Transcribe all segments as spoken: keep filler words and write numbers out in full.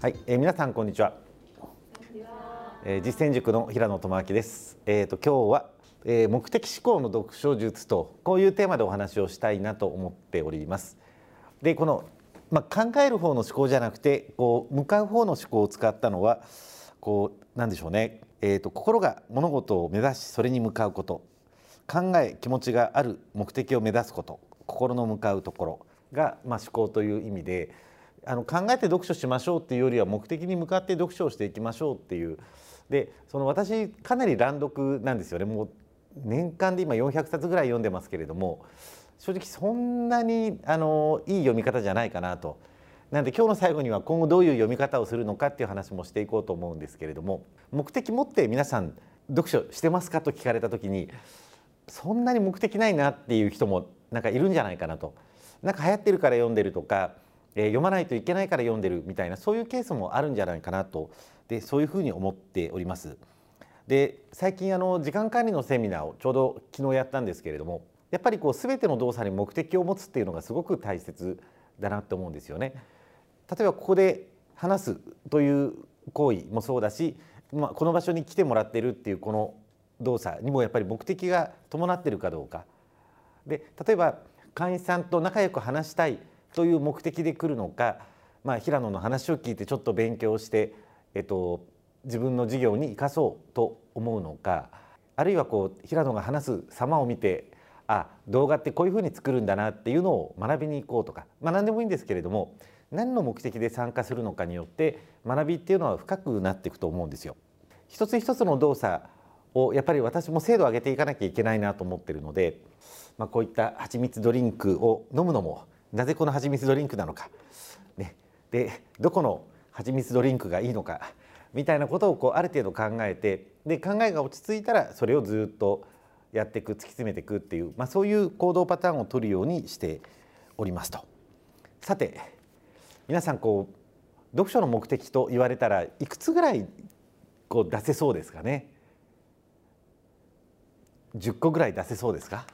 はい、えー、皆さんこんにちは。えー、実践塾の平野智明です。えーと今日は、えー、目的思考の読書術とこういうテーマでお話をしたいなと思っております。で、このまあ、考える方の思考じゃなくて、こう向かう方の思考を使ったのは、こうなんでしょうね。えーと心が物事を目指し、それに向かうこと、考え気持ちがある目的を目指すこと、心の向かうところが、まあ、思考という意味で。あの考えて読書しましょうっていうよりは目的に向かって読書をしていきましょうっていう。でその私かなり乱読なんですよね。もう年間で今よんひゃくさつぐらい読んでますけれども、正直そんなにあのいい読み方じゃないかなと。なんで今日の最後には今後どういう読み方をするのかっていう話もしていこうと思うんですけれども、目的持って皆さん読書してますかと聞かれた時に、そんなに目的ないなっていう人もなんかいるんじゃないかなと。なんか流行ってるから読んでるとか、えー、読まないといけないから読んでるみたいな、そういうケースもあるんじゃないかなと。でそういうふうに思っております。で最近あの時間管理のセミナーをちょうど昨日やったんですけれども、やっぱりこう全ての動作に目的を持つっていうのがすごく大切だなって思うんですよね。例えばここで話すという行為もそうだし、まあ、この場所に来てもらってるっていうこの動作にもやっぱり目的が伴っているかどうかで、例えば会員さんと仲良く話したいという目的で来るのか、まあ、平野の話を聞いてちょっと勉強して、えっと、自分の授業に生かそうと思うのか、あるいはこう平野が話す様を見て、あ、動画ってこういうふうに作るんだなっていうのを学びに行こうとか、まあ、何でもいいんですけれども、何の目的で参加するのかによって学びっていうのは深くなっていくと思うんですよ。一つ一つの動作をやっぱり私も精度を上げていかなきゃいけないなと思ってるので、まあ、こういった蜂蜜ドリンクを飲むのもなぜこの蜂蜜ドリンクなのか、ね、でどこの蜂蜜ドリンクがいいのかみたいなことをこうある程度考えて、で考えが落ち着いたらそれをずっとやっていく、突き詰めていくっていう、まあ、そういう行動パターンを取るようにしておりますと。さて皆さんこう読書の目的と言われたらいくつぐらいこう出せそうですかね。じゅっこぐらい出せそうですか。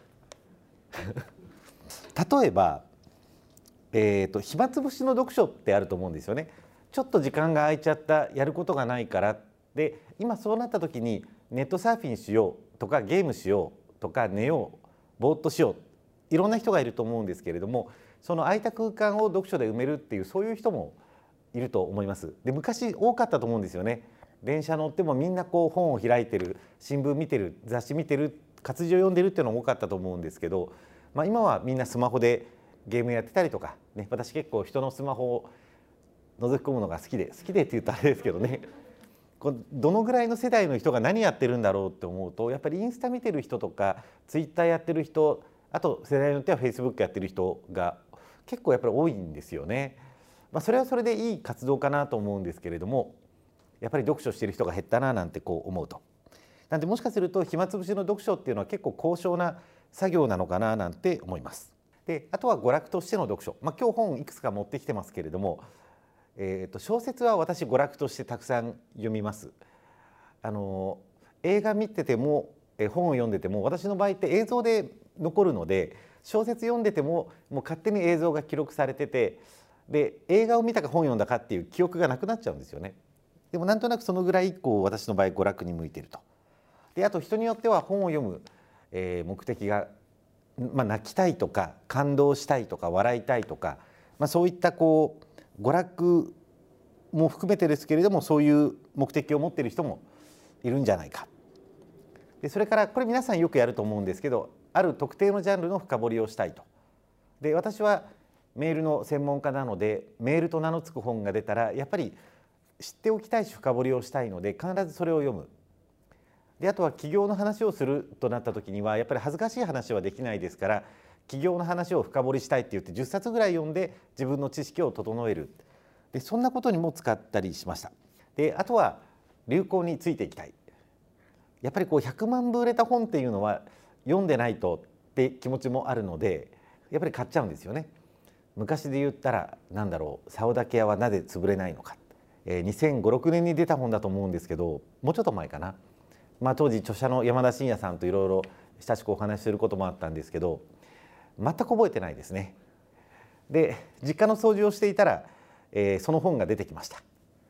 例えば、えーと、暇つぶしの読書ってあると思うんですよね。ちょっと時間が空いちゃった、やることがないからで、今そうなった時にネットサーフィンしようとかゲームしようとか寝よう、ぼーっとしよう、いろんな人がいると思うんですけれども、その空いた空間を読書で埋めるっていう、そういう人もいると思います。で昔多かったと思うんですよね。電車乗ってもみんなこう本を開いてる、新聞見てる、雑誌見てる、活字を読んでるっていうのも多かったと思うんですけど、まあ、今はみんなスマホでゲームやってたりとか、ね、私結構人のスマホを覗き込むのが好きで好きでって言うとあれですけどね、こうどのぐらいの世代の人が何やってるんだろうって思うと、やっぱりインスタ見てる人とかツイッターやってる人、あと世代によってはフェイスブックやってる人が結構やっぱり多いんですよね。まあ、それはそれでいい活動かなと思うんですけれども、やっぱり読書してる人が減ったななんてこう思うと。なんでもしかすると暇つぶしの読書っていうのは結構高尚な作業なのかななんて思います。であとは娯楽としての読書、まあ、今日本いくつか持ってきてますけれども、えー、と小説は私娯楽としてたくさん読みます。あの映画見てても本を読んでても、私の場合って映像で残るので、小説読んでてももう勝手に映像が記録されてて、で映画を見たか本読んだかっていう記憶がなくなっちゃうんですよね。でもなんとなくそのぐらいこう私の場合娯楽に向いていると。であと人によっては本を読む、えー、目的が、まあ、泣きたいとか感動したいとか笑いたいとか、まあ、そういったこう娯楽も含めてですけれども、そういう目的を持っている人もいるんじゃないか。でそれからこれ皆さんよくやると思うんですけど、ある特定のジャンルの深掘りをしたいと。で私はメールの専門家なので、メールと名の付く本が出たらやっぱり知っておきたいし深掘りをしたいので、必ずそれを読む。であとは起業の話をするとなった時にはやっぱり恥ずかしい話はできないですから、起業の話を深掘りしたいって言ってじゅっさつぐらい読んで自分の知識を整える。でそんなことにも使ったりしました。であとは流行についていきたい。やっぱりこうひゃくまんぶ売れた本っていうのは読んでないとって気持ちもあるので、やっぱり買っちゃうんですよね。昔で言ったらなんだろう、竿竹屋はなぜ潰れないのか、えー、にせんご、ろくねんに出た本だと思うんですけど、もうちょっと前かな。まあ、当時著者の山田真也さんといろいろ親しくお話しすることもあったんですけど、全く覚えてないですね。で実家の掃除をしていたら、えー、その本が出てきました。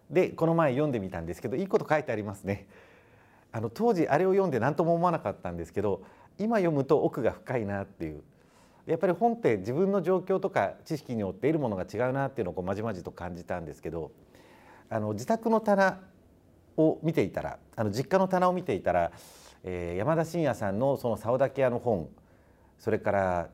でこの前読んでみたんですけど、いいこと書いてありますね。あの当時あれを読んで何とも思わなかったんですけど、今読むと奥が深いなっていう。やっぱり本って自分の状況とか知識によって得るものが違うなっていうのをこうまじまじと感じたんですけど、あの自宅の棚を見ていたら、あの実家の棚を見ていたら、えー、山田真也さんのその沢竹屋の本、それから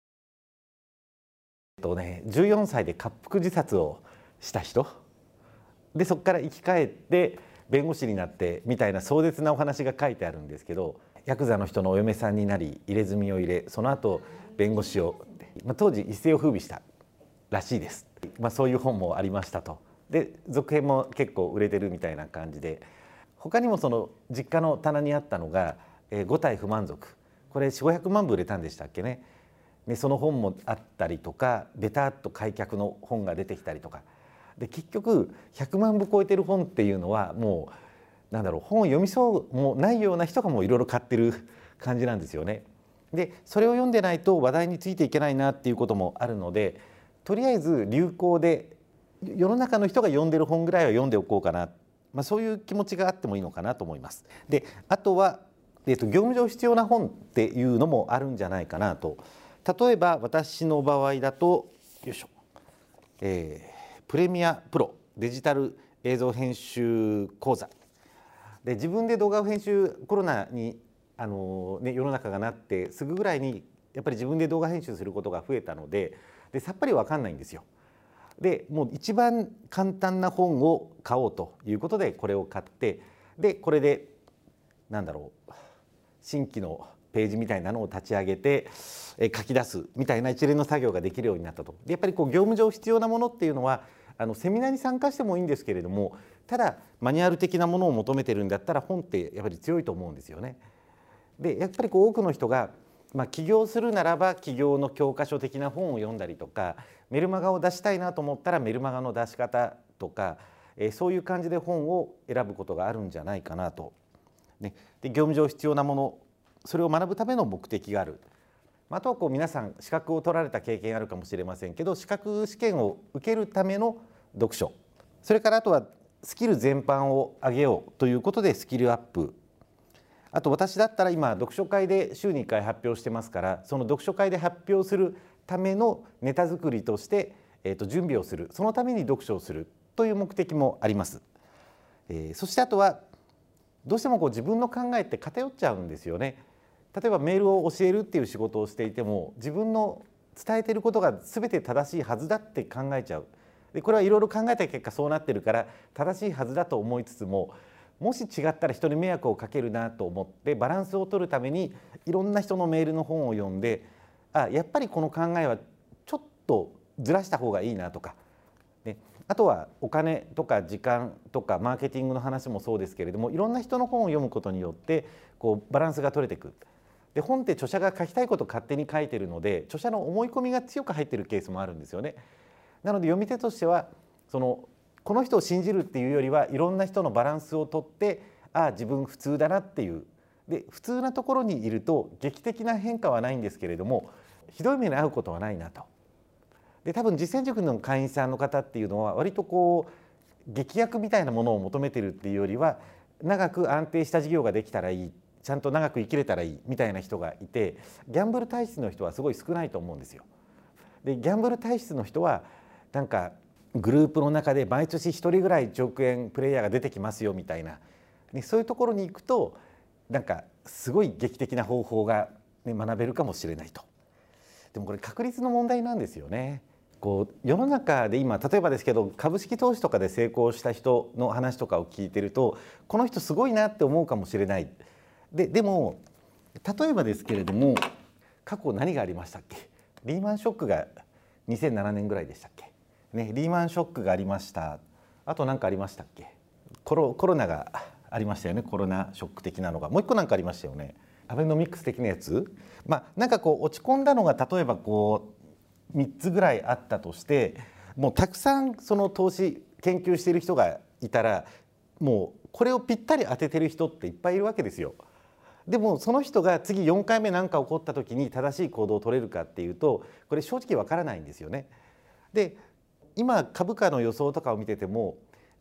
えっとね、じゅうよんさいで滑腹自殺をした人で、そこから生き返って弁護士になってみたいな壮絶なお話が書いてあるんですけど、ヤクザの人のお嫁さんになり入れ墨を入れ、その後弁護士を、まあ、当時一世を風靡したらしいです。まあ、そういう本もありましたと。で続編も結構売れてるみたいな感じで、他にもその実家の棚にあったのが「えー、五体不満足」、これよんひゃくごひゃくまんぶ売れたんでしたっけね。でその本もあったりとか、ベタっと開脚の本が出てきたりとかで、結局ひゃくまんぶ超えてる本っていうのはもうなんだろう、本を読みそうもないような人がもういろいろ買ってる感じなんですよね。でそれを読んでないと話題についていけないなっていうこともあるので、とりあえず流行で世の中の人が読んでる本ぐらいは読んでおこうかな、まあ、そういう気持ちがあってもいいのかなと思います。であとは、えーと、業務上必要な本っていうのもあるんじゃないかなと。例えば私の場合だと、よいしょ、えー、プレミアプロデジタル映像編集講座で、自分で動画を編集、コロナにあの、ね、世の中がなってすぐぐらいにやっぱり自分で動画編集することが増えたので、でさっぱり分かんないんですよ。でもう一番簡単な本を買おうということでこれを買って、でこれでなんだろう、新規のページみたいなのを立ち上げて書き出すみたいな一連の作業ができるようになったと。でやっぱりこう業務上必要なものっていうのは、あのセミナーに参加してもいいんですけれども、ただマニュアル的なものを求めてるんだったら本ってやっぱり強いと思うんですよね。でやっぱりこう多くの人が、まあ、起業するならば起業の教科書的な本を読んだりとか、メルマガを出したいなと思ったらメルマガの出し方とか、えー、そういう感じで本を選ぶことがあるんじゃないかなと。ね、で業務上必要なもの、それを学ぶための目的がある。あとはこう皆さん資格を取られた経験あるかもしれませんけど、資格試験を受けるための読書、それからあとはスキル全般を上げようということでスキルアップ。あと私だったら今読書会で週にいっかい発表してますから、その読書会で発表するためのネタ作りとして、えー、と準備をする、そのために読書をするという目的もあります。えー、そしてあとはどうしてもこう自分の考えって偏っちゃうんですよね。例えばメールを教えるっていう仕事をしていても、自分の伝えていることが全て正しいはずだって考えちゃう。でこれはいろいろ考えた結果そうなってるから正しいはずだと思いつつも、もし違ったら人に迷惑をかけるなと思ってバランスを取るためにいろんな人のメールの本を読んで、あやっぱりこの考えはちょっとずらした方がいいなとか、ね、あとはお金とか時間とかマーケティングの話もそうですけれども、いろんな人の本を読むことによってこうバランスが取れていく。で本って著者が書きたいことを勝手に書いてるので、著者の思い込みが強く入ってるケースもあるんですよね。なので読み手としてはそのこの人を信じるっていうよりは、いろんな人のバランスをとって、ああ自分普通だなっていう。で普通なところにいると劇的な変化はないんですけれども、ひどい目に遭うことはないなと。で多分実践塾の会員さんの方っていうのは割とこう劇薬みたいなものを求めてるっていうよりは、長く安定した事業ができたらいい、ちゃんと長く生きれたらいいみたいな人がいて、ギャンブル体質の人はすごい少ないと思うんですよ。でギャンブル体質の人はなんかグループの中で毎年ひとりぐらいいちおくえんプレイヤーが出てきますよみたいな、でそういうところに行くとなんかすごい劇的な方法が、ね、学べるかもしれないと。でもこれ確率の問題なんですよね。こう世の中で今例えばですけど、株式投資とかで成功した人の話とかを聞いてると、この人すごいなって思うかもしれない。ででも例えばですけれども、過去何がありましたっけ。リーマンショックがにせんななねんぐらいでしたっけ、ね、リーマンショックがありました。あと何かありましたっけ。コロ、コロナがありましたよね。コロナショック的なのがもう一個なんかありましたよね。アベノミクス的なやつ。まあなんかこう落ち込んだのが例えばこうみっつぐらいあったとして、もうたくさんその投資研究している人がいたら、もうこれをぴったり当ててる人っていっぱいいるわけですよ。でもその人が次よんかいめ何か起こった時に正しい行動を取れるかっていうと、これ正直わからないんですよね。で今株価の予想とかを見てても、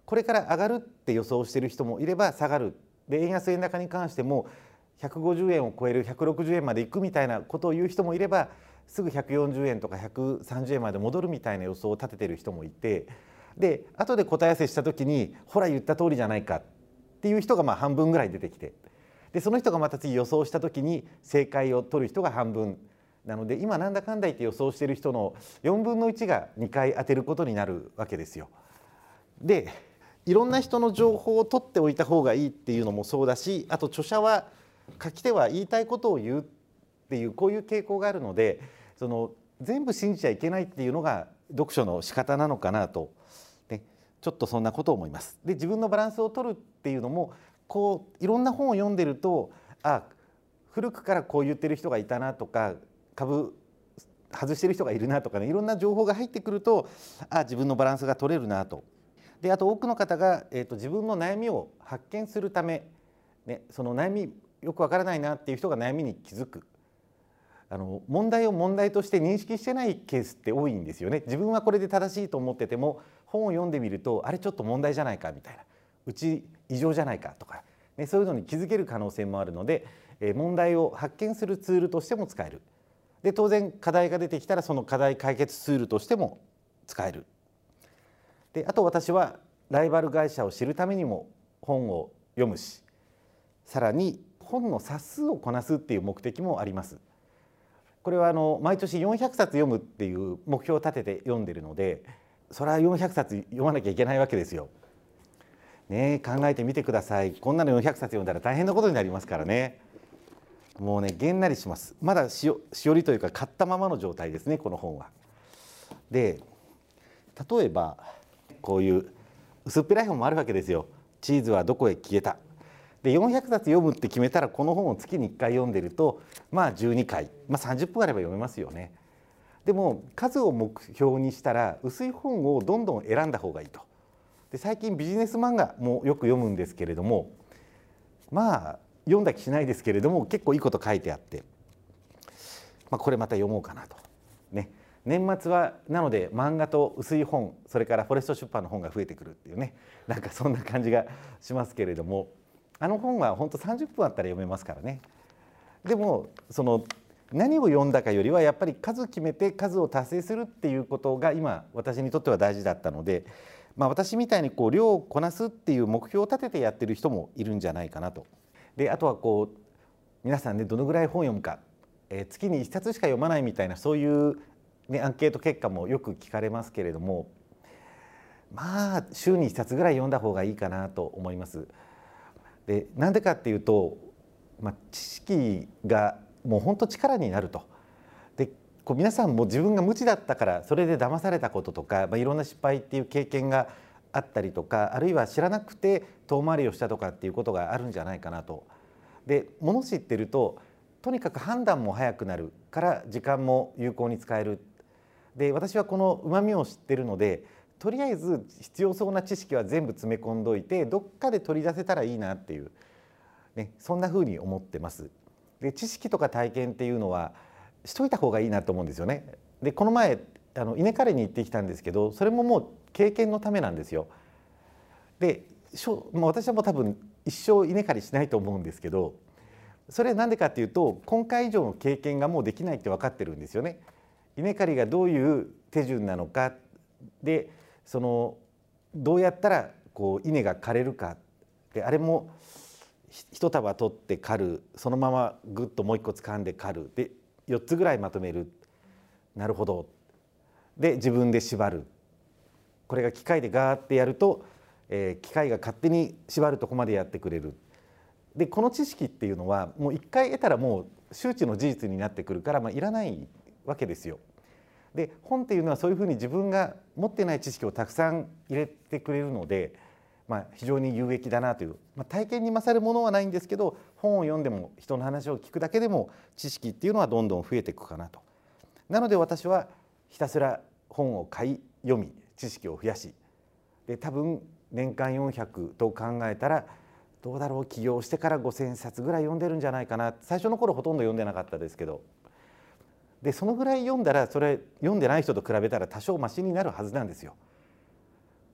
これから上がるって予想している人もいれば下がる。で円安円高に関してもひゃくごじゅうえんを超えるひゃくろくじゅうえんまでいくみたいなことを言う人もいれば、すぐひゃくよんじゅうえんとかひゃくさんじゅうえんまで戻るみたいな予想を立てている人もいて、で後で答え合わせした時にほら言った通りじゃないかっていう人がまあ半分ぐらい出てきて、でその人がまた次予想した時に正解を取る人が半分なので、今なんだかんだ言って予想している人のよんぶんのいちがにかい当てることになるわけですよ。でいろんな人の情報を取っておいた方がいいっていうのもそうだし、あと著者は書き手は言いたいことを言うっていうこういう傾向があるので、その全部信じちゃいけないっていうのが読書の仕方なのかなと、ね、ちょっとそんなことを思います。で自分のバランスを取るっていうのもこういろんな本を読んでると、あ古くからこう言ってる人がいたなとか、株外してる人がいるなとかね、いろんな情報が入ってくると、あ自分のバランスが取れるなと。であと多くの方が、えーと、自分の悩みを発見するため、ね、その悩みよくわからないなっていう人が悩みに気づく。あの問題を問題として認識してないケースって多いんですよね。自分はこれで正しいと思ってても本を読んでみると、あれちょっと問題じゃないかみたいな、うち異常じゃないかとか、ね、そういうのに気づける可能性もあるので、えー、問題を発見するツールとしても使える。で当然課題が出てきたらその課題解決ツールとしても使える。であと私はライバル会社を知るためにも本を読むし、さらに本の冊数をこなすっていう目的もあります。これはあの毎年よんひゃくさつ読むっていう目標を立てて読んでるので、それはよんひゃくさつ読まなきゃいけないわけですよ。ね、考えてみてください。こんなのよんひゃくさつ読んだら大変なことになりますからね。もうねげんなりします。まだしおしおりというか買ったままの状態ですね、この本は。で例えばこういう薄っぺらい本もあるわけですよ。チーズはどこへ消えた。でよんひゃくさつ読むって決めたら、この本を月にいっかい読んでるとまあじゅうにかい、まあ、さんじゅっぷんあれば読めますよね。でも数を目標にしたら薄い本をどんどん選んだ方がいいと。で最近ビジネス漫画もよく読むんですけれども、まあ読んだ気しないですけれども結構いいこと書いてあって、まあ、これまた読もうかなとね。年末はなので漫画と薄い本、それからフォレスト出版の本が増えてくるっていうね、なんかそんな感じがしますけれども、あの本は本当さんじゅっぷんあったら読めますからね。でもその何を読んだかよりはやっぱり数決めて数を達成するっていうことが今私にとっては大事だったので、まあ、私みたいにこう量をこなすっていう目標を立ててやってる人もいるんじゃないかなと。であとはこう皆さんねどのぐらい本を読むか、えー、月にいっさつしか読まないみたいなそういうね、アンケート結果もよく聞かれますけれども、まあ週にいっさつぐらい読んだ方がいいかなと思います。でなんでかっていうと、まあ、知識がもう本当力になると。でこう皆さんも自分が無知だったからそれで騙されたこととか、まあ、いろんな失敗っていう経験があったりとか、あるいは知らなくて遠回りをしたとかっていうことがあるんじゃないかなと。で物知ってるととにかく判断も早くなるから時間も有効に使える。で私はこのうまみを知ってるので、とりあえず必要そうな知識は全部詰め込んどいてどっかで取り出せたらいいなっていう、ね、そんなふうに思ってます。で知識とか体験っていうのはしといた方がいいなと思うんですよね。でこの前あの稲刈りに行ってきたんですけど、それももう経験のためなんですよ。でしょ、まあ、私はもう多分一生稲刈りしないと思うんですけど、それなんでかっていうと今回以上の経験がもうできないって分かってるんですよね。稲刈りがどういう手順なのかで、そのどうやったらこう稲が枯れるかで、あれも一束取って刈る、そのままぐっともう一個掴んで刈るでよっつぐらいまとめる、なるほどで自分で縛る、これが機械でガーってやると、えー、機械が勝手に縛るとこまでやってくれる。でこの知識っていうのはもう一回得たらもう周知の事実になってくるから、まあ、いらないわけですよ。で本っていうのはそういうふうに自分が持ってない知識をたくさん入れてくれるので、まあ、非常に有益だなという、まあ、体験に勝るものはないんですけど、本を読んでも人の話を聞くだけでも知識っていうのはどんどん増えていくかなと。なので私はひたすら本を買い読み知識を増やし、で多分年間よんひゃくと考えたらどうだろう、起業してからごせんさつぐらい読んでるんじゃないかな。最初の頃ほとんど読んでなかったですけど、でそのぐらい読んだらそれ読んでない人と比べたら多少マシになるはずなんですよ。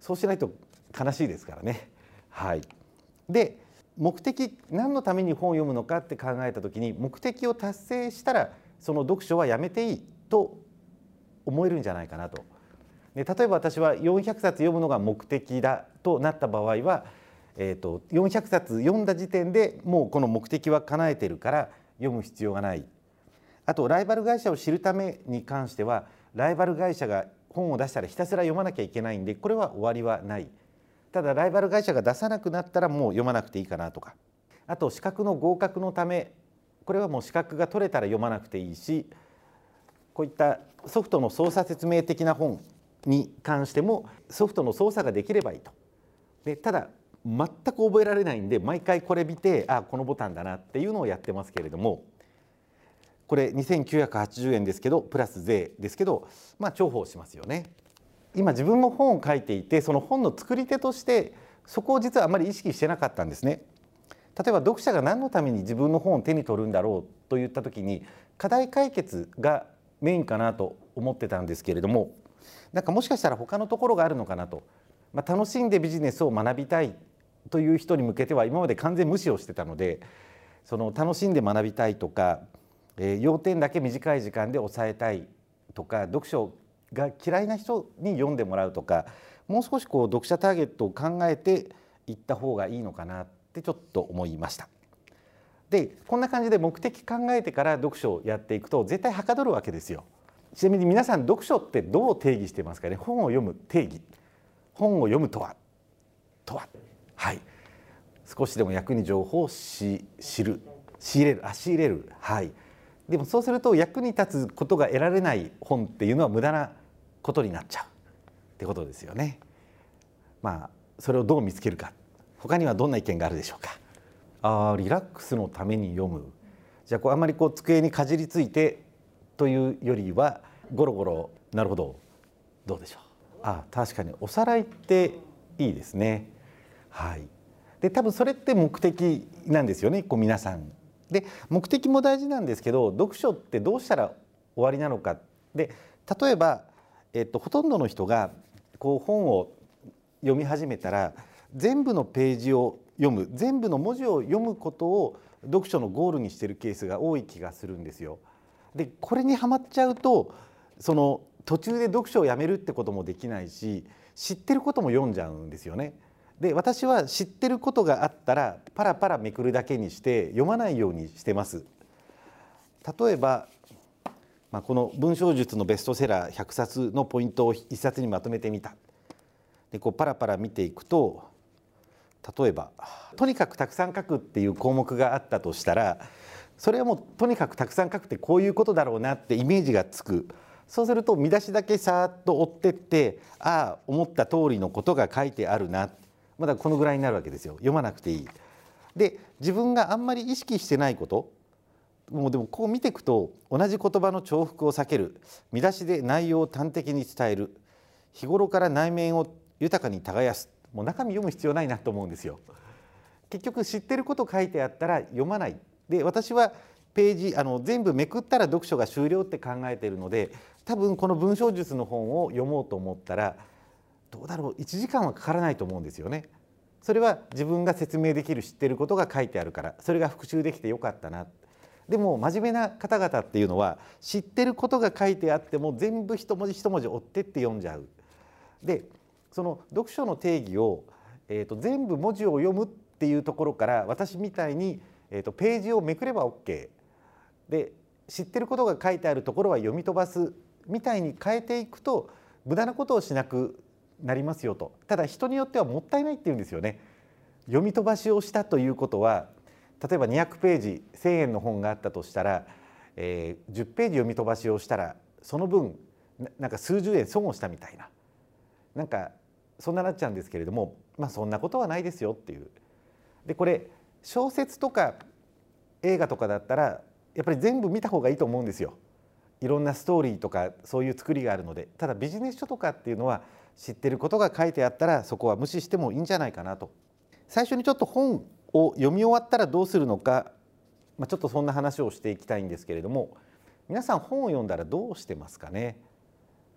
そうしないと悲しいですからね。はい、で目的、何のために本を読むのかって考えた時に、目的を達成したらその読書はやめていいと思えるんじゃないかなと。で例えば私はよんひゃくさつ読むのが目的だとなった場合は、えーと、よんひゃくさつ読んだ時点でもうこの目的は叶えてるから読む必要がない。あとライバル会社を知るために関しては、ライバル会社が本を出したらひたすら読まなきゃいけないんで、これは終わりはない。ただライバル会社が出さなくなったらもう読まなくていいかなとか、あと資格の合格のため、これはもう資格が取れたら読まなくていいし、こういったソフトの操作説明的な本に関してもソフトの操作ができればいいと。でただ全く覚えられないんで、毎回これ見て、あこのボタンだなっていうのをやってますけれども、これにせんきゅうひゃくはちじゅうえんですけどプラス税ですけど、まあ重宝しますよね。今自分も本を書いていて、その本の作り手としてそこを実はあまり意識してなかったんですね。例えば読者が何のために自分の本を手に取るんだろうといった時に、課題解決がメインかなと思ってたんですけれども、なんかもしかしたら他のところがあるのかなと。まあ、楽しんでビジネスを学びたいという人に向けては今まで完全無視をしてたので、その楽しんで学びたいとか、えー、要点だけ短い時間で抑えたいとか、読書が嫌いな人に読んでもらうとか、もう少しこう読者ターゲットを考えていった方がいいのかなってちょっと思いました。でこんな感じで目的考えてから読書をやっていくと絶対はかどるわけですよ。ちなみに皆さん読書ってどう定義してますかね。本を読む定義、本を読むとはとははい、少しでも役に情報をし知る仕入れるあ仕入れるはい。でもそうすると役に立つことが得られない本っていうのは無駄なことになっちゃうってことですよね。まあそれをどう見つけるか、他にはどんな意見があるでしょうか。あリラックスのために読む、じゃあこうあんまりこう机にかじりついてというよりはゴロゴロ、なるほど、どうでしょう。あ確かにおさらいっていいですね。はい、で多分それって目的なんですよね、こう皆さん。で目的も大事なんですけど、読書ってどうしたら終わりなのか。で例えば、えっと、ほとんどの人がこう本を読み始めたら全部のページを読む、全部の文字を読むことを読書のゴールにしているケースが多い気がするんですよ。でこれにはまっちゃうと、その途中で読書をやめるってこともできないし、知ってることも読んじゃうんですよね。で私は知ってることがあったらパラパラめくるだけにして読まないようにしてます。例えば、まあ、この文章術のベストセラーひゃくさつのポイントをいっさつにまとめてみた。でこうパラパラ見ていくと、例えばとにかくたくさん書くっていう項目があったとしたら、それはもうとにかくたくさん書くってこういうことだろうなってイメージがつく。そうすると見出しだけさーっと追ってって、ああ思った通りのことが書いてあるな、まだこのぐらいになるわけですよ。読まなくていい。で自分があんまり意識してないこと、もうでもこう見ていくと、同じ言葉の重複を避ける、見出しで内容を端的に伝える、日頃から内面を豊かに耕す、もう中身読む必要ないなと思うんですよ。結局知ってること書いてあったら読まない。で私はページあの全部めくったら読書が終了って考えているので、多分この文章術の本を読もうと思ったらどうだろういちじかんはかからないと思うんですよね。それは自分が説明できる、知ってることが書いてあるから、それが復習できてよかったな。でも真面目な方々っていうのは知ってることが書いてあっても全部一文字一文字追ってって読んじゃう。でその読書の定義を、えーと、全部文字を読むっていうところから、私みたいに、えーと、ページをめくれば OK で、知ってることが書いてあるところは読み飛ばすみたいに変えていくと無駄なことをしなくなりますよと。ただ人によってはもったいないっていうんですよね。読み飛ばしをしたということは、例えばにひゃくページせんえんの本があったとしたら、えー、じゅっページ読み飛ばしをしたらその分なんか数十円損をしたみたいな、なんかそんななっちゃうんですけれども、まあそんなことはないですよっていう。でこれ小説とか映画とかだったらやっぱり全部見た方がいいと思うんですよ。いろんなストーリーとかそういう作りがあるので。ただビジネス書とかっていうのは知ってることが書いてあったらそこは無視してもいいんじゃないかなと。最初にちょっと本を読み終わったらどうするのか、まあ、ちょっとそんな話をしていきたいんですけれども、皆さん本を読んだらどうしてますかね。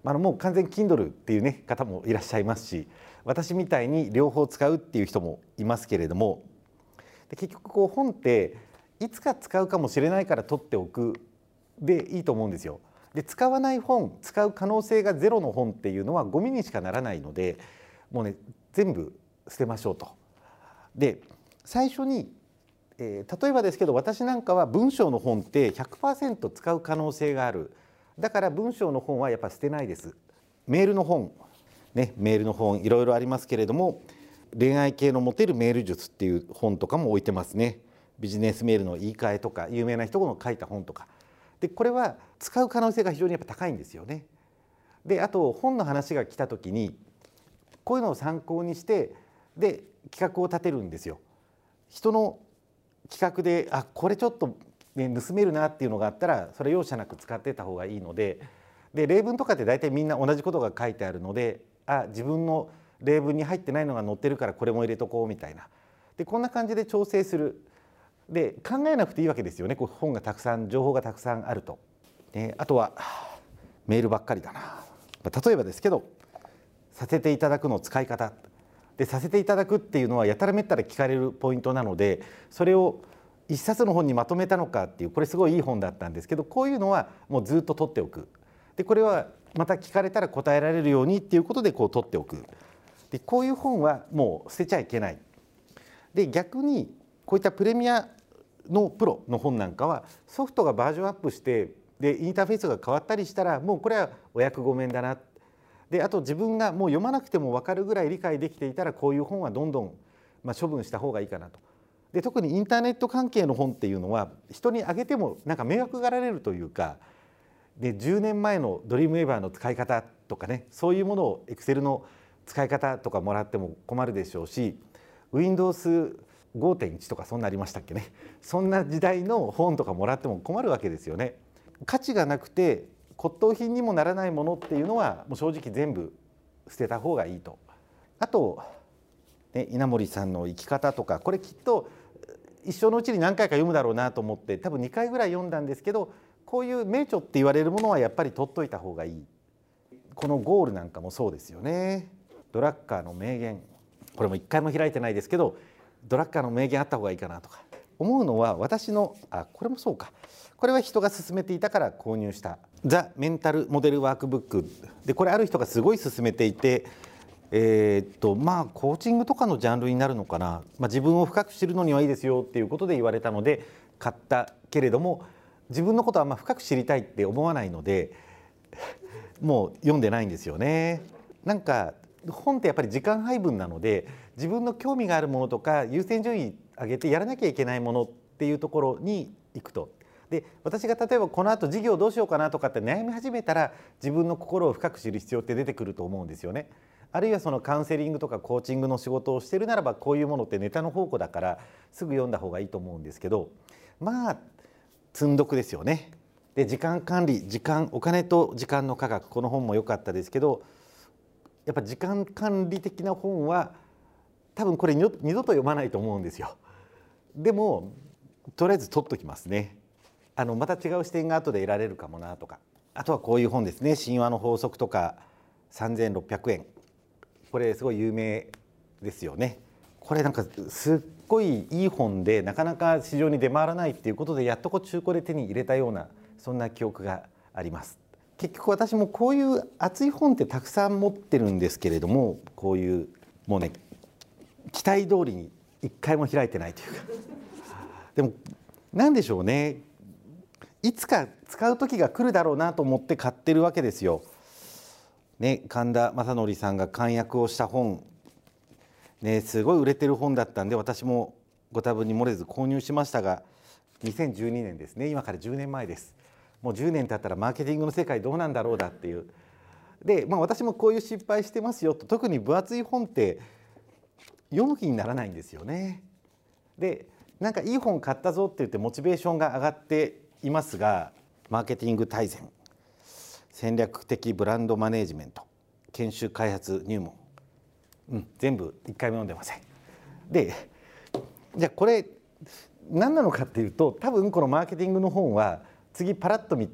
あのもう完全に Kindle っていうね方もいらっしゃいますし、私みたいに両方使うっていう人もいますけれども、で結局こう本っていつか使うかもしれないから取っておくでいいと思うんですよ。で使わない本、使う可能性がゼロの本っていうのはゴミにしかならないので、もうね全部捨てましょうと。で最初に、えー、例えばですけど、私なんかは文章の本って ひゃくパーセント 使う可能性がある。だから文章の本はやっぱ捨てないです。メールの本ね、メールの本いろいろありますけれども、恋愛系のモテるメール術っていう本とかも置いてますね。ビジネスメールの言い換えとか、有名な人の書いた本とかで、これは使う可能性が非常にやっぱ高いんですよね。であと本の話が来た時にこういうのを参考にしてで企画を立てるんですよ。人の企画であこれちょっと、ね、盗めるなっていうのがあったらそれ容赦なく使ってた方がいいので、で例文とかって大体みんな同じことが書いてあるので、あ自分の例文に入ってないのが載ってるからこれも入れとこうみたいな、でこんな感じで調整する。で考えなくていいわけですよね、こう本がたくさん情報がたくさんあると。であとはメールばっかりだな。例えばですけど、させていただくの使い方で、させていただくっていうのはやたらめったら聞かれるポイントなので、それを一冊の本にまとめたのかっていう、これすごいいい本だったんですけど、こういうのはもうずっと取っておく。でこれはまた聞かれたら答えられるようにっていうことでこう取っておく。でこういう本はもう捨てちゃいけない。で逆にこういったプレミアのプロの本なんかはソフトがバージョンアップしてでインターフェースが変わったりしたら、もうこれはお役御免だな。であと自分がもう読まなくても分かるぐらい理解できていたら、こういう本はどんどんまあ処分した方がいいかなと。で特にインターネット関係の本っていうのは人にあげてもなんか迷惑がられるというか、でじゅうねんまえのドリームウェーバーの使い方とかね、そういうものを Excel の使い方とかもらっても困るでしょうし、 ウィンドウズごてんいち とかそんなありましたっけね、そんな時代の本とかもらっても困るわけですよね。価値がなくて骨董品にもならないものっていうのはもう正直全部捨てた方がいいと。あと、ね、稲森さんの生き方とか、これきっと一生のうちに何回か読むだろうなと思って多分にかいぐらい読んだんですけど、こういう名著って言われるものはやっぱり取っといた方がいい。このゴールなんかもそうですよね。ドラッカーの名言、これも一回も開いてないですけど、ドラッカーの名言あった方がいいかなとか思うのは、私のあこれもそうか、これは人が勧めていたから購入したザ・メンタルモデルワークブックで、これある人がすごい勧めていて、えー、っとまあコーチングとかのジャンルになるのかな、まあ、自分を深く知るのにはいいですよっていうことで言われたので買ったけれども、自分のことはあんま深く知りたいって思わないのでもう読んでないんですよね。なんか本ってやっぱり時間配分なので、自分の興味があるものとか優先順位上げてやらなきゃいけないものっていうところに行くと。で私が例えばこのあと授業どうしようかなとかって悩み始めたら、自分の心を深く知る必要って出てくると思うんですよね。あるいはそのカウンセリングとかコーチングの仕事をしてるならば、こういうものってネタの宝庫だからすぐ読んだ方がいいと思うんですけど、まあ積んどくですよね。で時間管理、時間お金と時間の科学、この本も良かったですけど、やっぱ時間管理的な本は多分これ二度と読まないと思うんですよ。でもとりあえず取っときますね。あのまた違う視点が後で得られるかもなとか。あとはこういう本ですね、神話の法則とかさんぜんろっぴゃくえん、これすごい有名ですよね。これなんかすっごいいい本で、なかなか市場に出回らないっていうことで、やっとこう中古で手に入れたような、そんな記憶があります。結局私もこういう厚い本ってたくさん持ってるんですけれども、こういうもうね期待通りに一回も開いてないというかでも何でしょうね、いつか使う時が来るだろうなと思って買ってるわけですよ。ね、神田正則さんが漢訳をした本、ね、すごい売れてる本だったんで、私もご多分に漏れず購入しましたが、にせんじゅうにねんですね、今からじゅうねんまえです。もうじゅうねん経ったらマーケティングの世界どうなんだろうだっていう。で、まあ、私もこういう失敗してますよと。特に分厚い本って読む気にならないんですよね。でなんかいい本買ったぞって言ってモチベーションが上がっていますが、マーケティング大全、戦略的ブランドマネジメント、研修開発入門、うん、全部一回も読んでません。でじゃあこれ何なのかっていうと、多分このマーケティングの本は次パラッと見て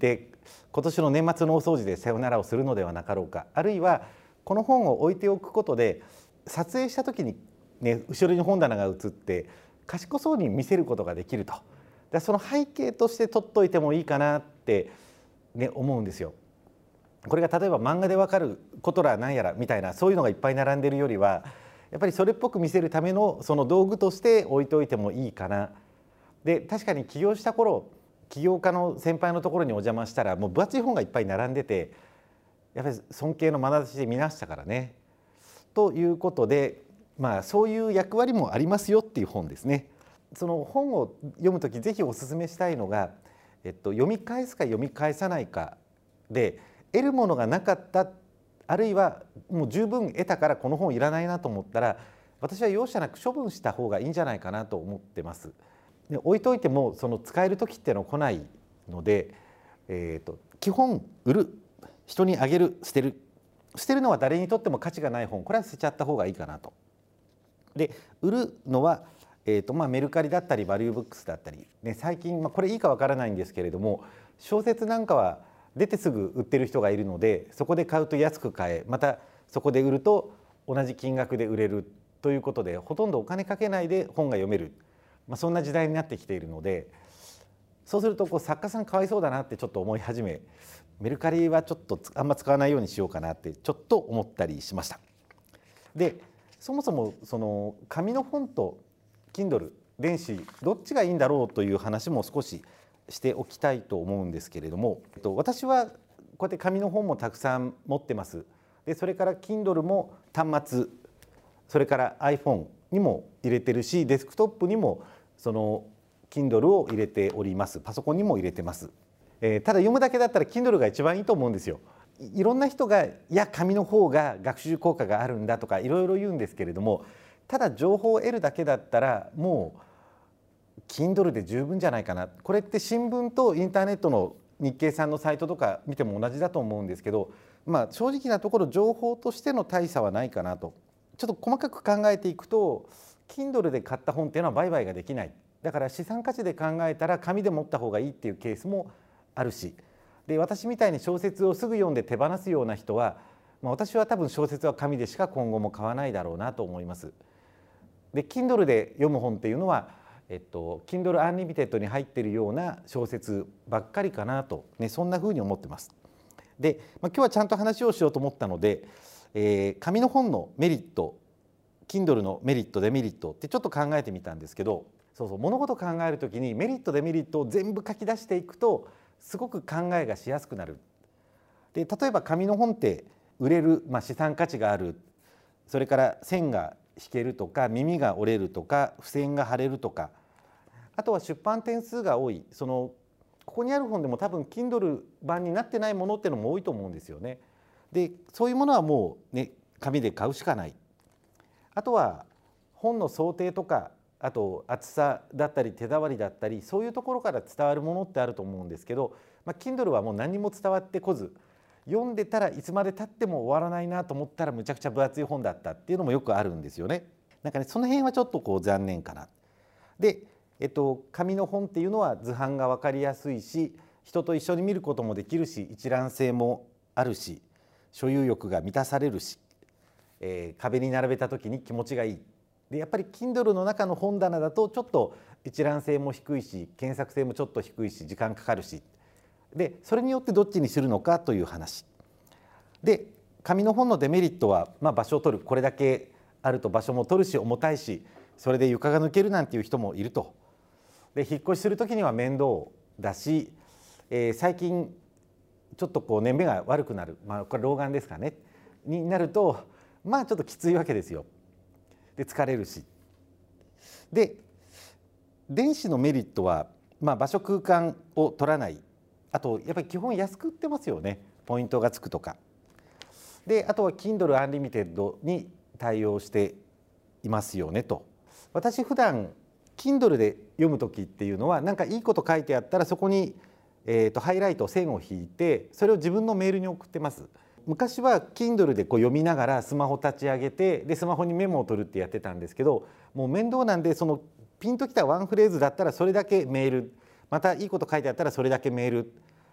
今年の年末の大掃除でさよならをするのではなかろうか、あるいはこの本を置いておくことで撮影した時に、ね、後ろに本棚が映って賢そうに見せることができると。でその背景として撮っといてもいいかなって、ね、思うんですよ。これが例えば漫画でわかることらなんやらみたいなそういうのがいっぱい並んでるよりはやっぱりそれっぽく見せるためのその道具として置いといてもいいかな。で確かに起業した頃起業家の先輩のところにお邪魔したらもう分厚い本がいっぱい並んでてやっぱり尊敬の眼差しで見ましたからね。ということで、まあ、そういう役割もありますよっていう本ですね。その本を読むときぜひお勧めしたいのが、えっと、読み返すか読み返さないかで得るものがなかったあるいはもう十分得たからこの本いらないなと思ったら私は容赦なく処分した方がいいんじゃないかなと思ってます。で置いといてもその使える時っていうのは来ないので、えーと、基本売る人にあげる捨てる捨てるのは誰にとっても価値がない本これは捨てちゃった方がいいかなと。で売るのは、えーとまあ、メルカリだったりバリューブックスだったり、ね、最近、まあ、これいいかわからないんですけれども小説なんかは出てすぐ売ってる人がいるのでそこで買うと安く買えまたそこで売ると同じ金額で売れるということでほとんどお金かけないで本が読める、まあ、そんな時代になってきているのでそうするとこう作家さんかわいそうだなってちょっと思い始めメルカリはちょっとあんま使わないようにしようかなってちょっと思ったりしました。でそもそもその紙の本と Kindle 電子どっちがいいんだろうという話も少ししておきたいと思うんですけれども、私はこうやって紙の本もたくさん持ってます。でそれから Kindle も端末それから iPhone にも入れてるしデスクトップにもその Kindle を入れております。パソコンにも入れてます。えー、ただ読むだけだったら Kindle が一番いいと思うんですよ。いろんな人がいや紙の方が学習効果があるんだとかいろいろ言うんですけれどもただ情報を得るだけだったらもう Kindle で十分じゃないかな。これって新聞とインターネットの日経さんのサイトとか見ても同じだと思うんですけど、まあ、正直なところ情報としての大差はないかなと。ちょっと細かく考えていくと Kindle で買った本っていうのは売買ができない。だから資産価値で考えたら紙で持った方がいいっていうケースもあるしで私みたいに小説をすぐ読んで手放すような人は、まあ、私は多分小説は紙でしか今後も買わないだろうなと思います。で Kindle で読む本っていうのは、えっと、Kindle Unlimited に入っているような小説ばっかりかなと、ね、そんなふうに思ってます。で、まあ、今日はちゃんと話をしようと思ったので、えー、紙の本のメリット Kindle のメリットデメリットってちょっと考えてみたんですけどそうそう物事を考えるときにメリットデメリットを全部書き出していくとすごく考えがしやすくなる。で例えば紙の本って売れる、まあ、資産価値があるそれから線が引けるとか耳が折れるとか付箋が貼れるとかあとは出版点数が多いそのここにある本でも多分 Kindle 版になってないものっていうのも多いと思うんですよね。でそういうものはもうね紙で買うしかない。あとは本の想定とかあと厚さだったり手触りだったりそういうところから伝わるものってあると思うんですけど、まあ、Kindle はもう何も伝わってこず読んでたらいつまでたっても終わらないなと思ったらむちゃくちゃ分厚い本だったっていうのもよくあるんですよね。なんかねその辺はちょっとこう残念かな。で、えっと、紙の本っていうのは図版が分かりやすいし人と一緒に見ることもできるし一覧性もあるし所有欲が満たされるし、えー、壁に並べた時に気持ちがいい。でやっぱり Kindle の中の本棚だとちょっと一覧性も低いし検索性もちょっと低いし時間かかるしでそれによってどっちにするのかという話で紙の本のデメリットは、まあ、場所を取るこれだけあると場所も取るし重たいしそれで床が抜けるなんていう人もいると。で引っ越しする時には面倒だし、えー、最近ちょっとこう年目が悪くなる、まあ、これ老眼ですかねになるとまあちょっときついわけですよ。で疲れるしで電子のメリットは、まあ、場所空間を取らないあとやっぱり基本安く売ってますよねポイントがつくとかであとは Kindle Unlimited に対応していますよねと。私普段 Kindle で読む時っていうのは何かいいこと書いてあったらそこに、えー、とハイライト線を引いてそれを自分のメールに送ってます。昔は Kindle でこう読みながらスマホ立ち上げてでスマホにメモを取るってやってたんですけどもう面倒なんでそのピンときたワンフレーズだったらそれだけメールまたいいこと書いてあったらそれだけメール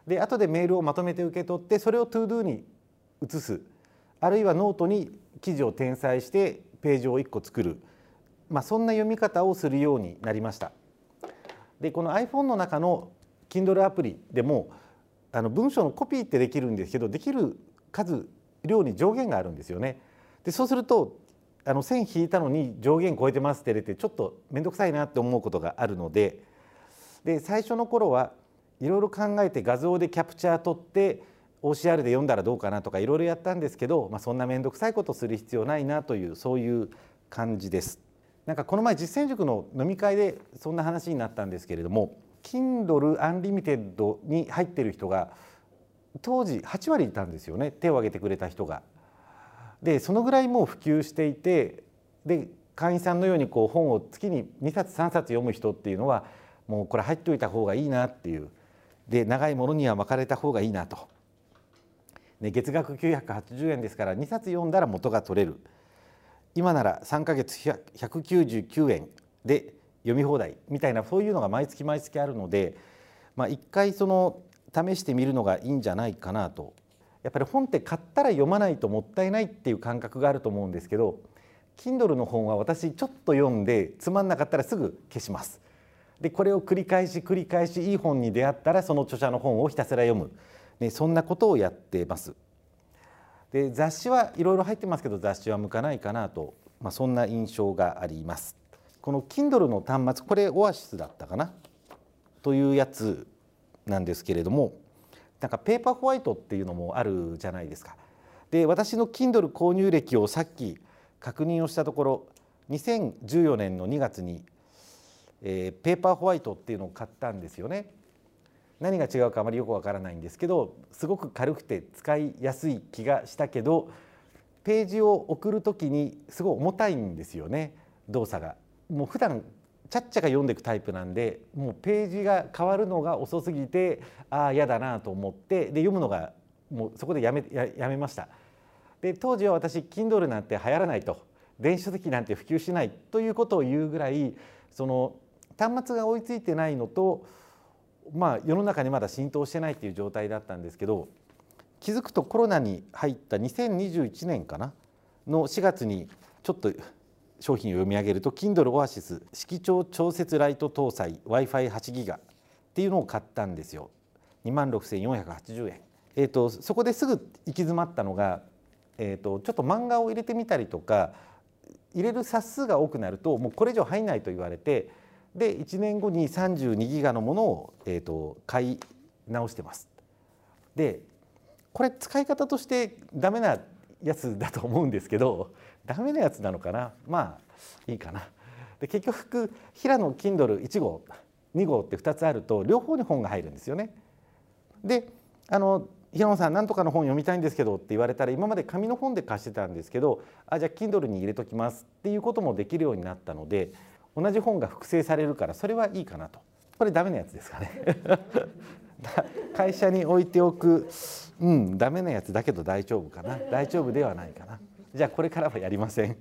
で後でメールをまとめて受け取ってそれを ToDo に移す、あるいはノートに記事を転載してページをいっこ作る、まあ、そんな読み方をするようになりました。でこの iPhone の中の Kindle アプリでもあの文章のコピーってできるんですけど、できる数量に上限があるんですよね。でそうするとあの線引いたのに上限超えてますって出てちょっと面倒くさいなって思うことがあるので、で最初の頃はいろいろ考えて画像でキャプチャー取って オーシーアール で読んだらどうかなとかいろいろやったんですけど、まあ、そんな面倒くさいことする必要ないなというそういう感じです。なんかこの前実践塾の飲み会でそんな話になったんですけれども、 Kindle Unlimited に入っている人が当時はちわりいたんですよね、手を挙げてくれた人が。でそのぐらいもう普及していて、で会員さんのようにこう本を月ににさつさんさつ読む人っていうのはもうこれ入っておいた方がいいなっていう、で長いものには巻かれた方がいいなと、ね、月額きゅうひゃくはちじゅうえんですからにさつ読んだら元が取れる、今ならさんかげつひゃくきゅうじゅうきゅうえんで読み放題みたいな、そういうのが毎月毎月あるので、まあ、一回その試してみるのがいいんじゃないかなと。やっぱり本って買ったら読まないともったいないっていう感覚があると思うんですけど、 Kindle の本は私ちょっと読んでつまんなかったらすぐ消します。でこれを繰り返し繰り返しいい本に出会ったらその著者の本をひたすら読む、ね、そんなことをやっています。で雑誌はいろいろ入ってますけど雑誌は向かないかなと、まあ、そんな印象があります。この Kindle の端末、これオアシスだったかなというやつなんですけれども、なんかペーパーホワイトっていうのもあるじゃないですか。で私の Kindle 購入歴をさっき確認をしたところ、にせんじゅうよねんのにがつに、えー、ペーパーホワイトっていうのを買ったんですよね。何が違うかあまりよくわからないんですけど、すごく軽くて使いやすい気がしたけど、ページを送る時にすごい重たいんですよね、動作が。もう普段ちゃっちゃか読んでいくタイプなんで、もうページが変わるのが遅すぎて、ああ嫌だなと思って、で読むのがもうそこでやめ、や、やめました。で当時は私 Kindle なんて流行らないと、電子書籍なんて普及しないということを言うぐらい、その端末が追いついてないのと、まあ世の中にまだ浸透してないっていう状態だったんですけど、気づくとコロナに入ったにせんにじゅういちねんかなのしがつにちょっと商品を読み上げると Kindle Oasis 色調調節ライト搭載 ワイファイはちギガっていうのを買ったんですよ。にまんろくせんよんひゃくはちじゅうえん。えーとそこですぐ行き詰まったのが、えーとちょっと漫画を入れてみたりとか、入れる冊数が多くなるともうこれ以上入んないと言われて、でいちねんごにさんじゅうにギガのものを、えーと買い直してます。でこれ使い方としてダメなやつだと思うんですけど、ダメなやつなのかな、まあいいかな。で結局平野 Kindle いちごうにごうってふたつあると両方に本が入るんですよね。であの平野さん何とかの本読みたいんですけどって言われたら、今まで紙の本で貸してたんですけど、あじゃあ Kindle に入れときますっていうこともできるようになったので、同じ本が複製されるからそれはいいかなと。これダメなやつですかね会社に置いておく、うんダメなやつだけど大丈夫かな、大丈夫ではないかな、じゃあこれからはやりません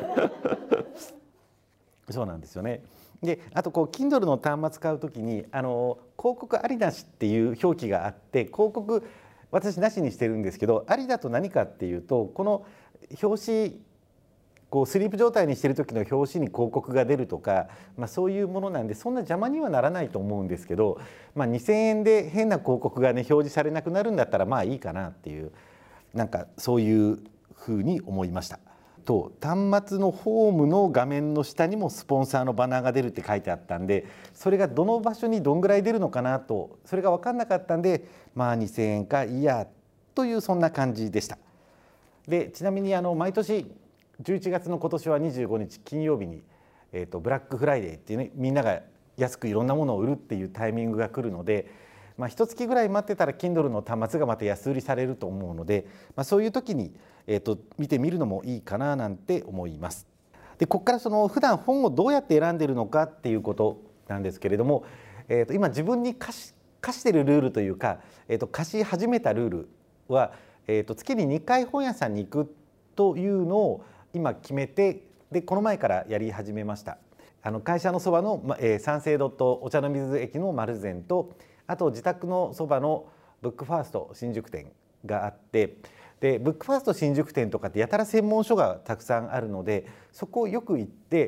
そうなんですよね。であとこう Kindle の端末買うときにあの広告ありなしっていう表記があって、広告私なしにしてるんですけど、ありだと何かっていうと、この表紙こうスリープ状態にしてる時の表紙に広告が出るとか、まあ、そういうものなんでそんな邪魔にはならないと思うんですけど、まあ、にせんえんで変な広告がね表示されなくなるんだったらまあいいかなっていう、なんかそういうふうに思いました。と端末のホームの画面の下にもスポンサーのバナーが出るって書いてあったんで、それがどの場所にどんぐらい出るのかなと、それが分かんなかったんで、まあにせんえんかいいやというそんな感じでした。でちなみにあの毎年じゅういちがつの今年はにじゅうごにち金曜日に、えーとブラックフライデーっていうね、みんなが安くいろんなものを売るっていうタイミングが来るので、まあ、ひとつきぐらい待ってたら Kindle の端末がまた安売りされると思うので、まあ、そういう時に、えーと見てみるのもいいかななんて思います。でここからその普段本をどうやって選んでいるのかっていうことなんですけれども、えーと今自分に課し課しているルールというか、えーと貸し始めたルールは、えーと月ににかい本屋さんに行くというのを今決めて、でこの前からやり始めました。あの会社のそばの、えー、三省堂とお茶の水駅の丸善と、あと自宅のそばのブックファースト新宿店があって、でブックファースト新宿店とかってやたら専門書がたくさんあるので、そこをよく行って、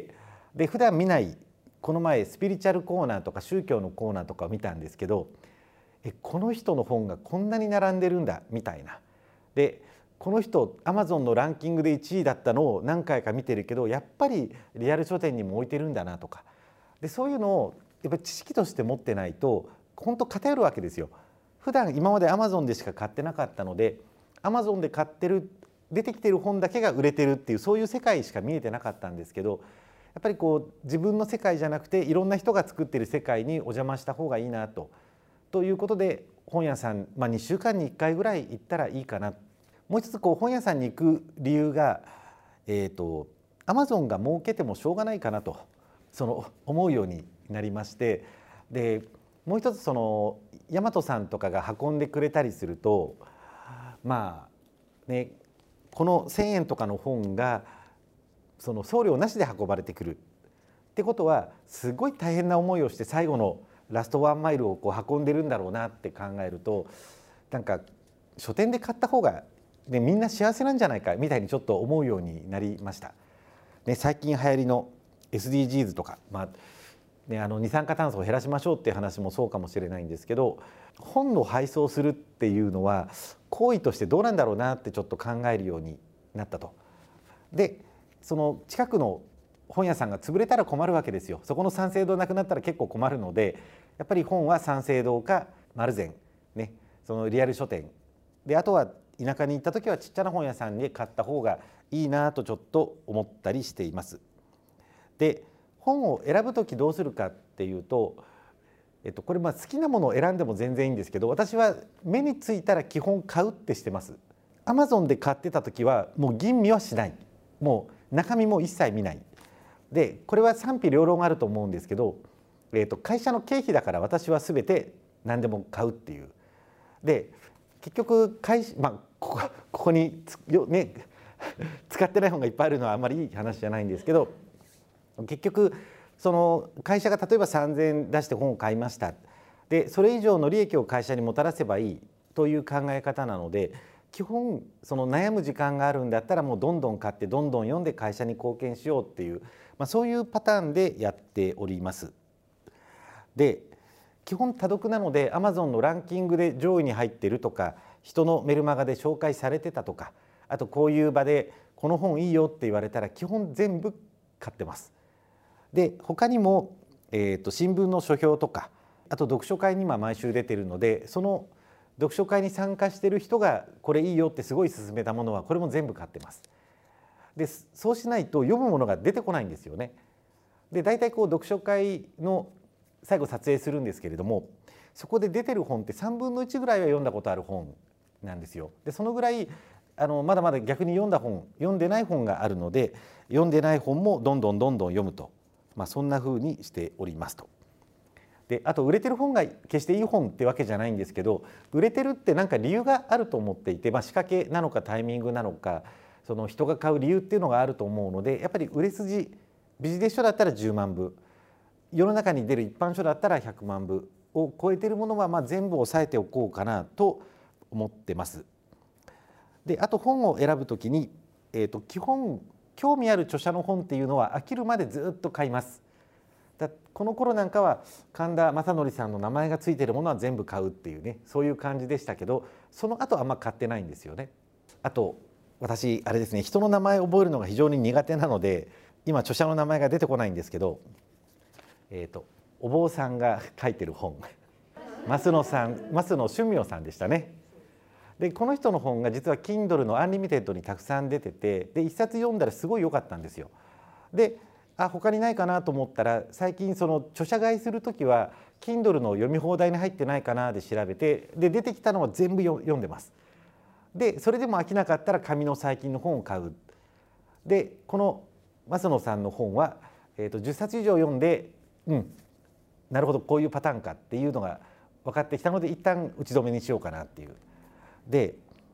で普段見ない、この前スピリチュアルコーナーとか宗教のコーナーとかを見たんですけど、えこの人の本がこんなに並んでるんだみたいな。でこの人アマゾンのランキングでいちいだったのを何回か見てるけど、やっぱりリアル書店にも置いてるんだなとか、でそういうのをやっぱり知識として持ってないと本当偏るわけですよ。普段今までアマゾンでしか買ってなかったので、アマゾンで買ってる出てきてる本だけが売れてるっていう、そういう世界しか見えてなかったんですけど、やっぱりこう自分の世界じゃなくていろんな人が作ってる世界にお邪魔した方がいいなと。ということで本屋さん、まあ、にしゅうかんにいっかいぐらい行ったらいいかな。もう一つこう本屋さんに行く理由が、えーと、アマゾンが儲けてもしょうがないかなとその思うようになりまして、でもう一つその大和さんとかが運んでくれたりすると、まあね、このせんえんとかの本がその送料なしで運ばれてくるってことは、すごい大変な思いをして最後のラストワンマイルをこう運んでるんだろうなって考えると、なんか書店で買った方が、ね、みんな幸せなんじゃないかみたいにちょっと思うようになりました。ね、最近流行りの エスディージーズ とか、まあね、あの二酸化炭素を減らしましょうっていう話もそうかもしれないんですけど、本の配送するっていうのは行為としてどうなんだろうなってちょっと考えるようになったと。でその近くの本屋さんが潰れたら困るわけですよ。そこの三省堂なくなったら結構困るので、やっぱり本は三省堂か丸善、ね、そのリアル書店で、あとは田舎に行った時はちっちゃな本屋さんで買った方がいいなとちょっと思ったりしています。で本を選ぶ時どうするかっていうと、えっと、これまあ好きなものを選んでも全然いいんですけど、私は目についたら基本買うってしてます。アマゾンで買ってた時はもう吟味はしない、もう中身も一切見ない。でこれは賛否両論あると思うんですけど、えー、と会社の経費だから私は全て何でも買うっていう。で結局会社、まあ、ここ、ここによ、ね、使ってない本がいっぱいあるのはあんまりいい話じゃないんですけど、結局その会社が例えばさんぜんえん出して本を買いました。でそれ以上の利益を会社にもたらせばいいという考え方なので、基本その悩む時間があるんだったらもうどんどん買ってどんどん読んで会社に貢献しようっていう、まあ、そういうパターンでやっております。で基本多読なので アマゾン のランキングで上位に入ってるとか、人のメルマガで紹介されてたとか、あとこういう場でこの本いいよって言われたら基本全部買ってます。で他にも、えーと、新聞の書評とか、あと読書会に今毎週出てるので、その読書会に参加してる人がこれいいよってすごい勧めたものはこれも全部買ってます。でそうしないと読むものが出てこないんですよね。で大体こう読書会の最後撮影するんですけれども、そこで出てる本ってさんぶんのいちぐらいは読んだことある本なんですよ。でそのぐらいあのまだまだ逆に読んだ本読んでない本があるので、読んでない本もどんどんどんどん読むと、まあ、そんな風にしておりますと。であと売れてる本が決していい本ってわけじゃないんですけど、売れてるって何か理由があると思っていて、まあ、仕掛けなのかタイミングなのか、その人が買う理由っていうのがあると思うので、やっぱり売れ筋ビジネス書だったらじゅうまんぶ、世の中に出る一般書だったらひゃくまんぶを超えているものはまあ全部押さえておこうかなと思ってます。であと本を選ぶときに、えーと基本興味ある著者の本っていうのは飽きるまでずっと買います。だこの頃なんかは神田正則さんの名前がついているものは全部買うっていうね、そういう感じでしたけど、その後あんま買ってないんですよね。あと私あれですね、人の名前を覚えるのが非常に苦手なので、今著者の名前が出てこないんですけど、えーとお坊さんが書いてる本増野さん増野俊明さんでしたね。でこの人の本が実は Kindle のアンリミテッドにたくさん出てて、で一冊読んだらすごい良かったんですよ。であ他にないかなと思ったら、最近その著者買いする時は Kindle の読み放題に入ってないかなで調べて、で出てきたのは全部読んでます。でそれでも飽きなかったら紙の最近の本を買う。でこの増野さんの本は、えーとじゅっさつ以上読んで、うんなるほどこういうパターンかっていうのが分かってきたので、一旦打ち止めにしようかなっていう。で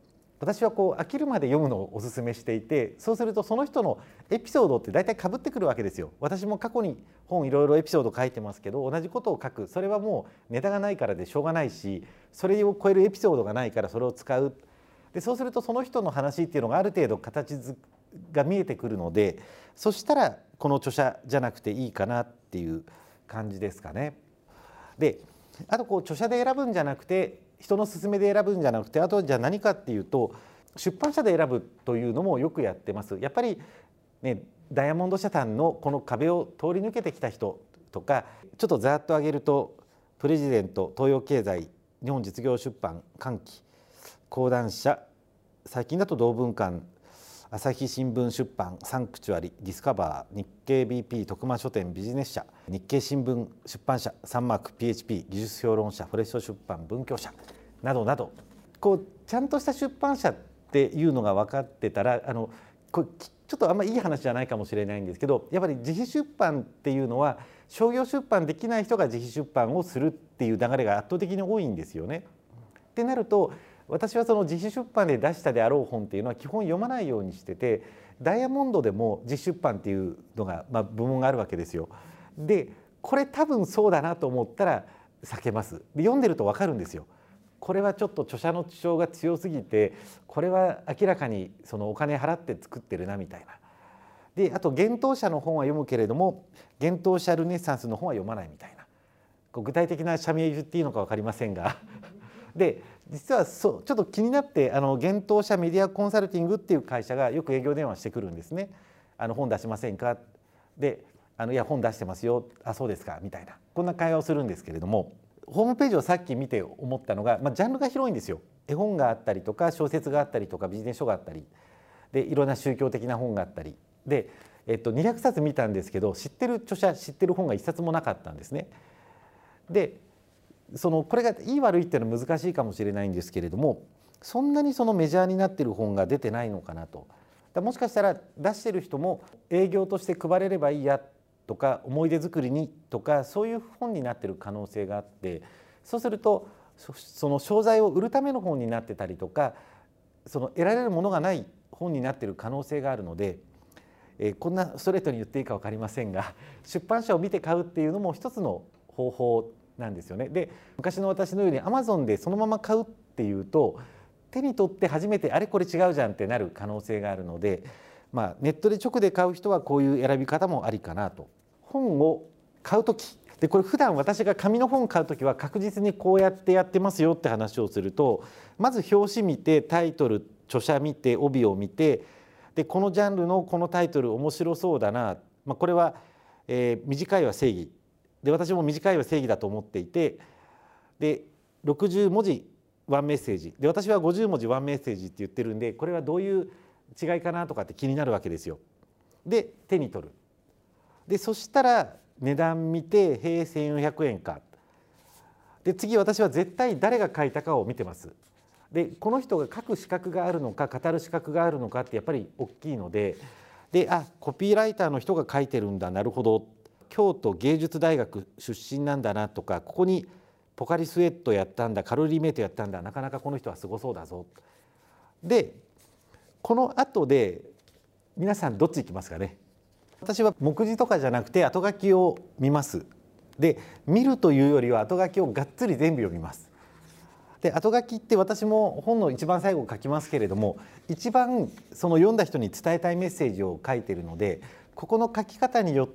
私はこう飽きるまで読むのをおすすめしていて、そうするとその人のエピソードって大体かぶってくるわけですよ。私も過去に本いろいろエピソード書いてますけど、同じことを書く、それはもうネタがないからでしょうがないし、それを超えるエピソードがないからそれを使う。でそうするとその人の話っていうのがある程度形が見えてくるので、そしたらこの著者じゃなくていいかなっていう感じですかね。であとこう著者で選ぶんじゃなくて、人の勧めで選ぶんじゃなくて、あとじゃあ何かっていうと、出版社で選ぶというのもよくやってます。やっぱりね、ダイヤモンド社団のこの壁を通り抜けてきた人とか、ちょっとざっと挙げるとプレジデント、東洋経済、日本実業出版、歓喜、講談社、最近だと同文館、朝日新聞出版、サンクチュアリ、ディスカバー、日経 ビーピー 徳間書店ビジネス社、日経新聞出版社、サンマーク ピーエイチピー 技術評論社、フォレスト出版文教社などなど、こうちゃんとした出版社っていうのが分かってたら、あのこれちょっとあんまりいい話じゃないかもしれないんですけど、やっぱり自費出版っていうのは商業出版できない人が自費出版をするっていう流れが圧倒的に多いんですよね。ってなると、私はその自費出版で出したであろう本っていうのは基本読まないようにしてて、ダイヤモンドでも自費出版っていうのが、まあ、部門があるわけですよ。でこれ多分そうだなと思ったら避けます。で読んでると分かるんですよ。これはちょっと著者の主張が強すぎて、これは明らかにそのお金払って作ってるなみたいな。であと幻冬舎の本は読むけれども、幻冬舎ルネッサンスの本は読まないみたいな、こう具体的な社名言っていいのか分かりませんがで実はそうちょっと気になって、あの幻冬舎メディアコンサルティングっていう会社がよく営業電話してくるんですね。あの本出しませんか。であのいや本出してますよ。あそうですかみたいな、こんな会話をするんですけれども、ホームページをさっき見て思ったのが、まあ、ジャンルが広いんですよ。絵本があったりとか、小説があったりとか、ビジネス書があったりで、いろんな宗教的な本があったりで、えっと、にひゃくさつ見たんですけど、知ってる著者知ってる本がいっさつもなかったんですね。でそのこれがいい悪いっていうのは難しいかもしれないんですけれども、そんなにそのメジャーになってる本が出てないのかなと。だもしかしたら出してる人も営業として配れればいいやとか、思い出作りにとか、そういう本になってる可能性があって、そうするとその商材を売るための本になってたりとか、その得られるものがない本になってる可能性があるので、えー、こんなストレートに言っていいか分かりませんが、出版社を見て買うっていうのも一つの方法なんですよね。で昔の私のように アマゾン でそのまま買うっていうと、手に取って初めてあれこれ違うじゃんってなる可能性があるので、まあ、ネットで直で買う人はこういう選び方もありかなと。本を買う時で、これ普段私が紙の本を買う時は確実にこうやってやってますよって話をすると、まず表紙見て、タイトル、著者見て、帯を見て、でこのジャンルのこのタイトル面白そうだな、まあ、これは、えー、短いは正義で、私も短いは正義だと思っていて、でろくじゅうもじワンメッセージで、私はごじゅうもじワンメッセージって言ってるんで、これはどういう違いかなとかって気になるわけですよ。で手に取る。でそしたら値段見て、へえせんよんひゃくえんか。で次私は絶対誰が書いたかを見てます。でこの人が書く資格があるのか語る資格があるのかってやっぱり大きいので、であコピーライターの人が書いてるんだ、なるほど、京都芸術大学出身なんだなとか、ここにポカリスエットやったんだ、カロリーメイトやったんだ、なかなかこの人はすごそうだぞ。でこの後で皆さんどっち行きますかね。私は目次とかじゃなくて後書きを見ます。で見るというよりは後書きをがっつり全部読みます。で後書きって私も本の一番最後書きますけれども、一番その読んだ人に伝えたいメッセージを書いているので、ここの書き方によって、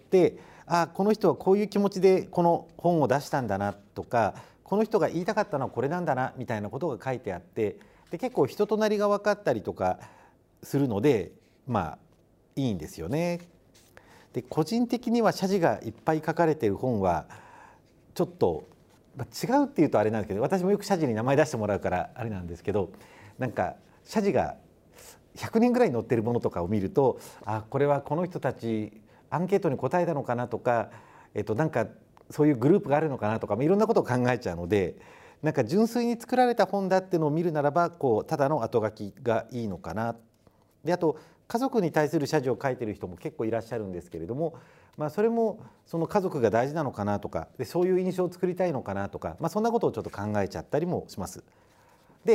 あこの人はこういう気持ちでこの本を出したんだなとか、この人が言いたかったのはこれなんだなみたいなことが書いてあって、で結構人となりが分かったりとかするので、まあいいんですよね。で個人的には謝辞がいっぱい書かれている本はちょっと違うっていうとあれなんですけど、私もよく謝辞に名前出してもらうからあれなんですけど、なんか謝辞がひゃくにんぐらい載ってるものとかを見ると、あこれはこの人たちアンケートに答えたのかなとか、えっとなんかそういうグループがあるのかなとか、いろんなことを考えちゃうので、なんか純粋に作られた本だっていうのを見るならば、こうただの後書きがいいのかな。であと家族に対する謝辞を書いてる人も結構いらっしゃるんですけれども、まあ、それもその家族が大事なのかなとか、でそういう印象を作りたいのかなとか、まあ、そんなことをちょっと考えちゃったりもします。で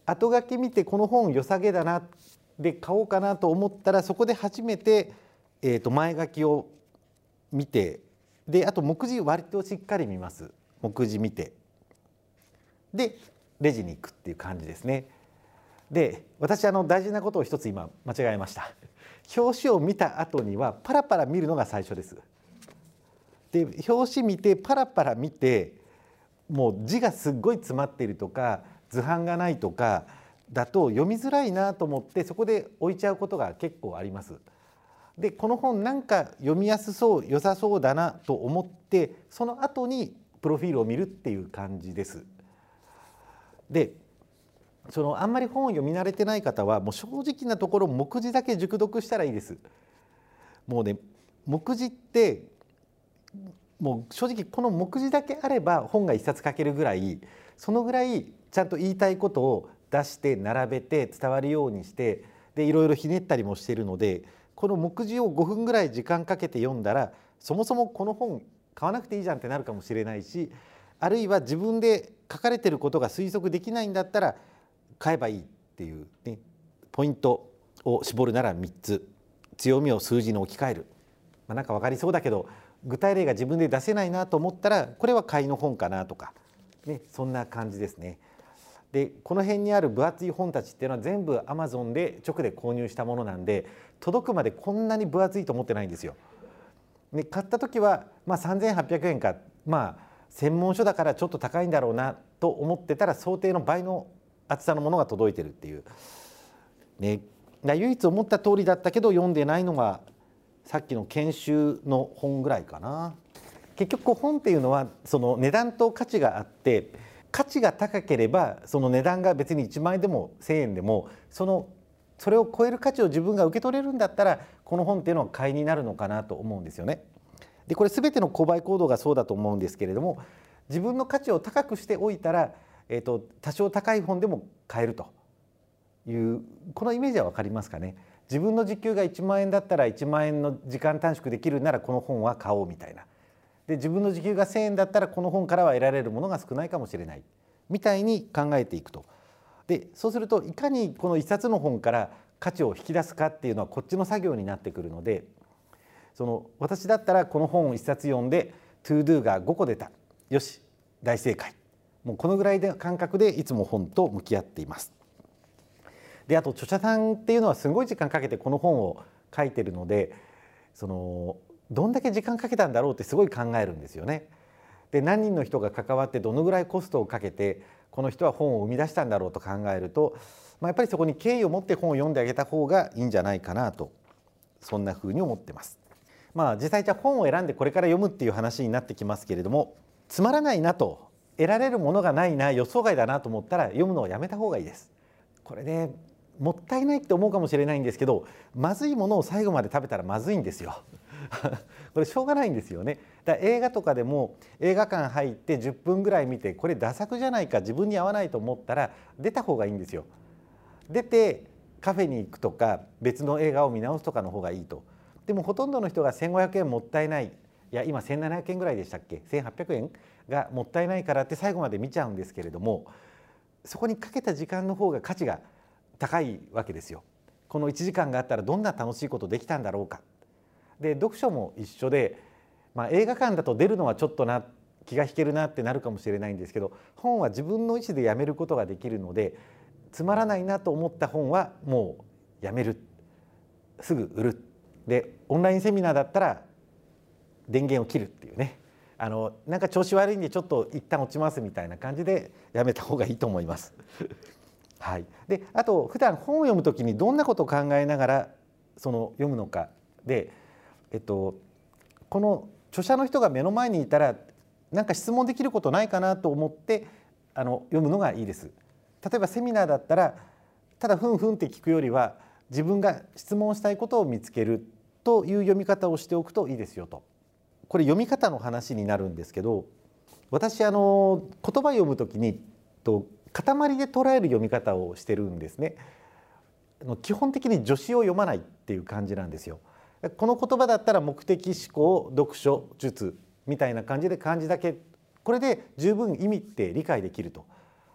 後書き見てこの本良さげだなで買おうかなと思ったら、そこで初めて、えー、と前書きを見て、であと目次割としっかり見ます。目次見てでレジに行くっていう感じですね。で私あの大事なことを一つ今間違えました。表紙を見た後にはパラパラ見るのが最初です。で表紙見てパラパラ見て、もう字がすっごい詰まっているとか図版がないとかだと読みづらいなと思って、そこで置いちゃうことが結構あります。でこの本なんか読みやすそう良さそうだなと思って、その後にプロフィールを見るっていう感じです。でそのあんまり本を読み慣れてない方はもう正直なところ目次だけ熟読したらいいです。もうね、目次ってもう正直この目次だけあれば本が一冊書けるぐらい、そのぐらいちゃんと言いたいことを出して並べて伝わるようにして、でいろいろひねったりもしているので、この目次をごふんぐらい時間かけて読んだら、そもそもこの本買わなくていいじゃんってなるかもしれないし、あるいは自分で書かれてることが推測できないんだったら買えばいいっていう、ね、ポイントを絞るならみっつ。強みを数字に置き換える、まあ、なんか分かりそうだけど具体例が自分で出せないなと思ったら、これは買いの本かなとか、ね、そんな感じですね。でこの辺にある分厚い本たちっていうのは全部 アマゾン で直で購入したものなんで、届くまでこんなに分厚いと思ってないんですよ。で買った時は、まあ、さんぜんはっぴゃくえんか、まあ専門書だからちょっと高いんだろうなと思ってたら、想定の倍の厚さのものが届いてるっていう、ね、唯一思った通りだったけど読んでないのがさっきの研修の本ぐらいかな。結局こう本っていうのはその値段と価値があって、価値が高ければその値段が別にいちまんえんでもせんえんでも、そのそれを超える価値を自分が受け取れるんだったら、この本っていうのは買いになるのかなと思うんですよね。でこれ全ての購買行動がそうだと思うんですけれども、自分の価値を高くしておいたら、えーと、多少高い本でも買えるという、このイメージは分かりますかね。自分の時給がいちまんえんだったらいちまんえんの時間短縮できるならこの本は買おうみたいな。で自分の時給がせんえんだったらこの本からは得られるものが少ないかもしれないみたいに考えていくと。でそうするといかにこの一冊の本から価値を引き出すかっていうのはこっちの作業になってくるので、その私だったらこの本を一冊読んでトゥードゥがごこ出た、よし大正解、もうこのぐらいの感覚でいつも本と向き合っています。であと著者さんっていうのはすごい時間かけてこの本を書いてるので、そのどんだけ時間かけたんだろうってすごい考えるんですよね。で何人の人が関わってどのぐらいコストをかけてこの人は本を生み出したんだろうと考えると、まあ、やっぱりそこに敬意を持って本を読んであげた方がいいんじゃないかなと、そんなふうに思ってます。まあ実際じゃあ本を選んでこれから読むっていう話になってきますけれども、つまらないなと、得られるものがないな、予想外だなと思ったら読むのをやめた方がいいです。これね、もったいないって思うかもしれないんですけど、まずいものを最後まで食べたらまずいんですよこれしょうがないんですよね。だから映画とかでも映画館入ってじゅっぷんぐらい見て、これダ作じゃないか、自分に合わないと思ったら出た方がいいんですよ。出てカフェに行くとか別の映画を見直すとかの方がいいと。でもほとんどの人がせんごひゃくえんもったいない、いや今せんななひゃくえんぐらいでしたっけ、せんはっぴゃくえんがもったいないからって最後まで見ちゃうんですけれども、そこにかけた時間の方が価値が高いわけですよ。このいちじかんがあったらどんな楽しいことできたんだろうか。で読書も一緒で、まあ、映画館だと出るのはちょっとな、気が引けるなってなるかもしれないんですけど、本は自分の意思でやめることができるので、つまらないなと思った本はもうやめる、すぐ売る。でオンラインセミナーだったら電源を切るっていうね、あのなんか調子悪いんでちょっと一旦落ちますみたいな感じでやめた方がいいと思いますはい、であと普段本を読むときにどんなことを考えながらその読むのかで、えっと、この著者の人が目の前にいたら何か質問できることないかなと思ってあの読むのがいいです。例えばセミナーだったらただふんふんって聞くよりは自分が質問したいことを見つけるという読み方をしておくといいですよと。これ読み方の話になるんですけど、私あの言葉を読むときにと塊で捉える読み方をしてるんですね。基本的に助詞を読まないっていう感じなんですよ。この言葉だったら目的思考読書術みたいな感じで漢字だけ、これで十分意味って理解できると。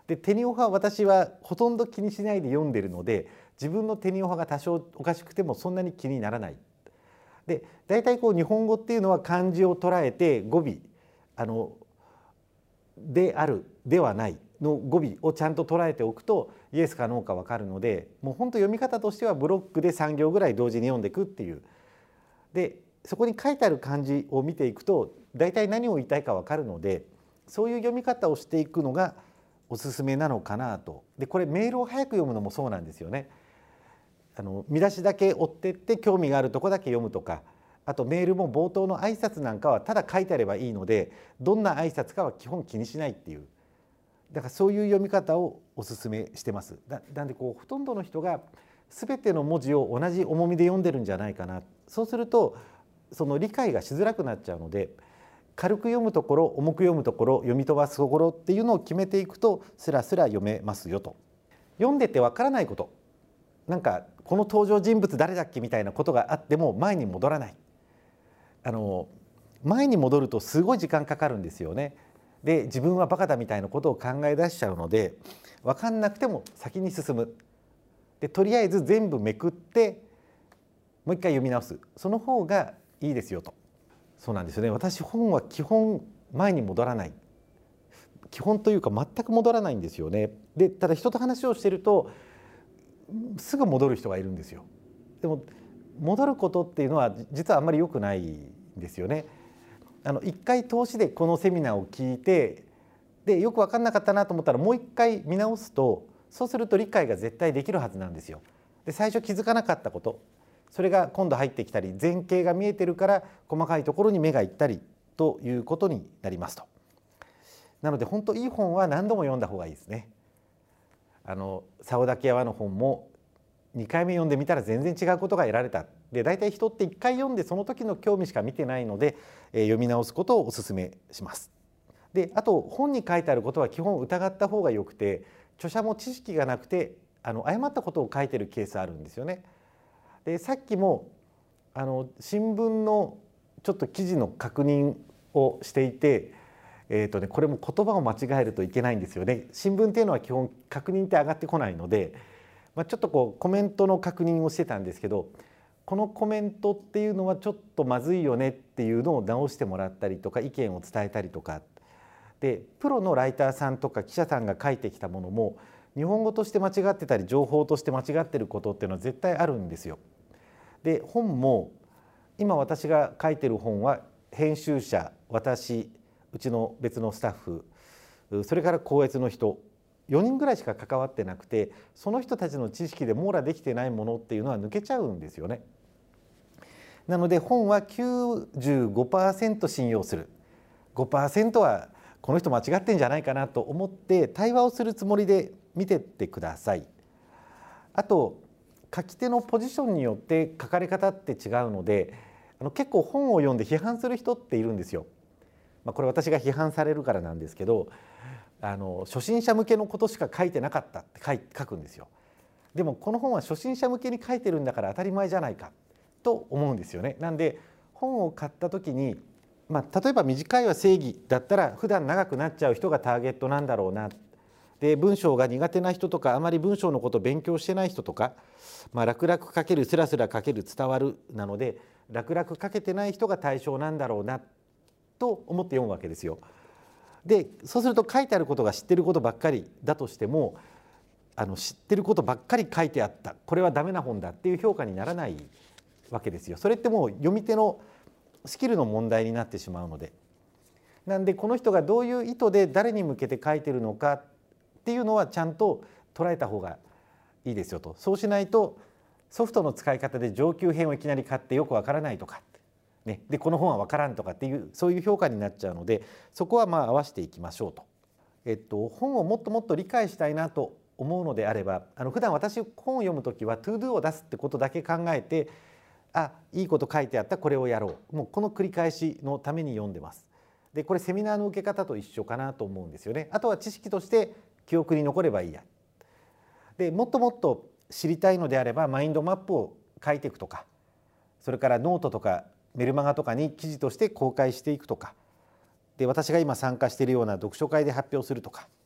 でテニオ派は私はほとんど気にしないで読んでるので、自分のテニオ派が多少おかしくてもそんなに気にならない。で大体こう日本語っていうのは漢字を捉えて語尾あのであるではないの語尾をちゃんと捉えておくとイエスかノーか分かるので、もう本当読み方としてはブロックでさん行ぐらい同時に読んでいくっていう。でそこに書いてある漢字を見ていくと大体何を言いたいか分かるので、そういう読み方をしていくのがおすすめなのかなと。でこれメールを早く読むのもそうなんですよね。あの見出しだけ追ってって興味があるとこだけ読むとか、あとメールも冒頭の挨拶なんかはただ書いてあればいいので、どんな挨拶かは基本気にしないっていう、だからそういう読み方をおすすめしてます。だなんでこうほとんどの人が全ての文字を同じ重みで読んでるんじゃないかな。そうするとその理解がしづらくなっちゃうので、軽く読むところ重く読むところ読み飛ばすところっていうのを決めていくとスラスラ読めますよと。読んでてわからないこと、なんかこの登場人物誰だっけみたいなことがあっても前に戻らない。あの前に戻るとすごい時間かかるんですよね。で自分はバカだみたいなことを考え出しちゃうので、分かんなくても先に進む。でとりあえず全部めくってもう一回読み直す、その方がいいですよと。そうなんですよね。私本は基本前に戻らない、基本というか全く戻らないんですよね。でただ人と話をしてるとすぐ戻る人がいるんですよ。でも戻ることっていうのは実はあんまり良くないんですよね。あの一回通しでこのセミナーを聞いて、でよく分かんなかったなと思ったらもう一回見直すと、そうすると理解が絶対できるはずなんですよ。で最初気づかなかったこと、それが今度入ってきたり、前景が見えてるから細かいところに目がいったりということになりますと。なので本当いい本は何度も読んだ方がいいですね。あの沢田家和の本もにかいめ読んでみたら全然違うことが得られた。で大体人っていっかい読んでその時の興味しか見てないので、えー、読み直すことをお勧めします。であと本に書いてあることは基本疑った方がよくて、著者も知識がなくてあの誤ったことを書いてるケースあるんですよね。でさっきもあの新聞のちょっと記事の確認をしていて、えーとね、これも言葉を間違えるといけないんですよね。新聞っていうのは基本確認って上がってこないので、まあ、ちょっとこうコメントの確認をしてたんですけど、このコメントっていうのはちょっとまずいよねっていうのを直してもらったりとか、意見を伝えたりとかで、プロのライターさんとか記者さんが書いてきたものも日本語として間違ってたり情報として間違ってることっていうのは絶対あるんですよ。で本も今私が書いてる本は編集者、私、うちの別のスタッフ、それから校閲の人よにんぐらいしか関わってなくて、その人たちの知識で網羅できてないものっていうのは抜けちゃうんですよね。なので本は きゅうじゅうごパーセント 信用する、ごパーセント はこの人間違ってんじゃないかなと思って対話をするつもりで見てってください。あと書き手のポジションによって書かれ方って違うので、あの結構本を読んで批判する人っているんですよ。まあ、これ私が批判されるからなんですけど、あの初心者向けのことしか書いてなかったって書い書くんですよ。でもこの本は初心者向けに書いてるんだから当たり前じゃないかと思うんですよね。なんで本を買った時に、まあ、例えば短いは正義だったら普段長くなっちゃう人がターゲットなんだろうな。で文章が苦手な人とかあまり文章のことを勉強してない人とか、まあ、楽々書けるスラスラ書ける伝わるなので楽々書けてない人が対象なんだろうなと思って読むわけですよ。でそうすると書いてあることが知ってることばっかりだとしても、あの知ってることばっかり書いてあった、これはダメな本だっていう評価にならないわけですよ。それってもう読み手のスキルの問題になってしまうので、なんでこの人がどういう意図で誰に向けて書いてるのかっていうのはちゃんと捉えた方がいいですよと。そうしないとソフトの使い方で上級編をいきなり買ってよくわからないとか、ね、でこの本はわからんとかっていうそういう評価になっちゃうので、そこはまあ合わせていきましょうと。えっと、本をもっともっと理解したいなと思うのであれば、あの普段私本を読むときはトゥードゥを出すってことだけ考えて、あいいこと書いてあったこれをやろう、もうこの繰り返しのために読んでます。でこれセミナーの受け方と一緒かなと思うんですよね。あとは知識として記憶に残ればいいや。でもっともっと知りたいのであればマインドマップを書いていくとか、それからノートとかメルマガとかに記事として公開していくとかで、私が今参加しているような読書会で発表するとか、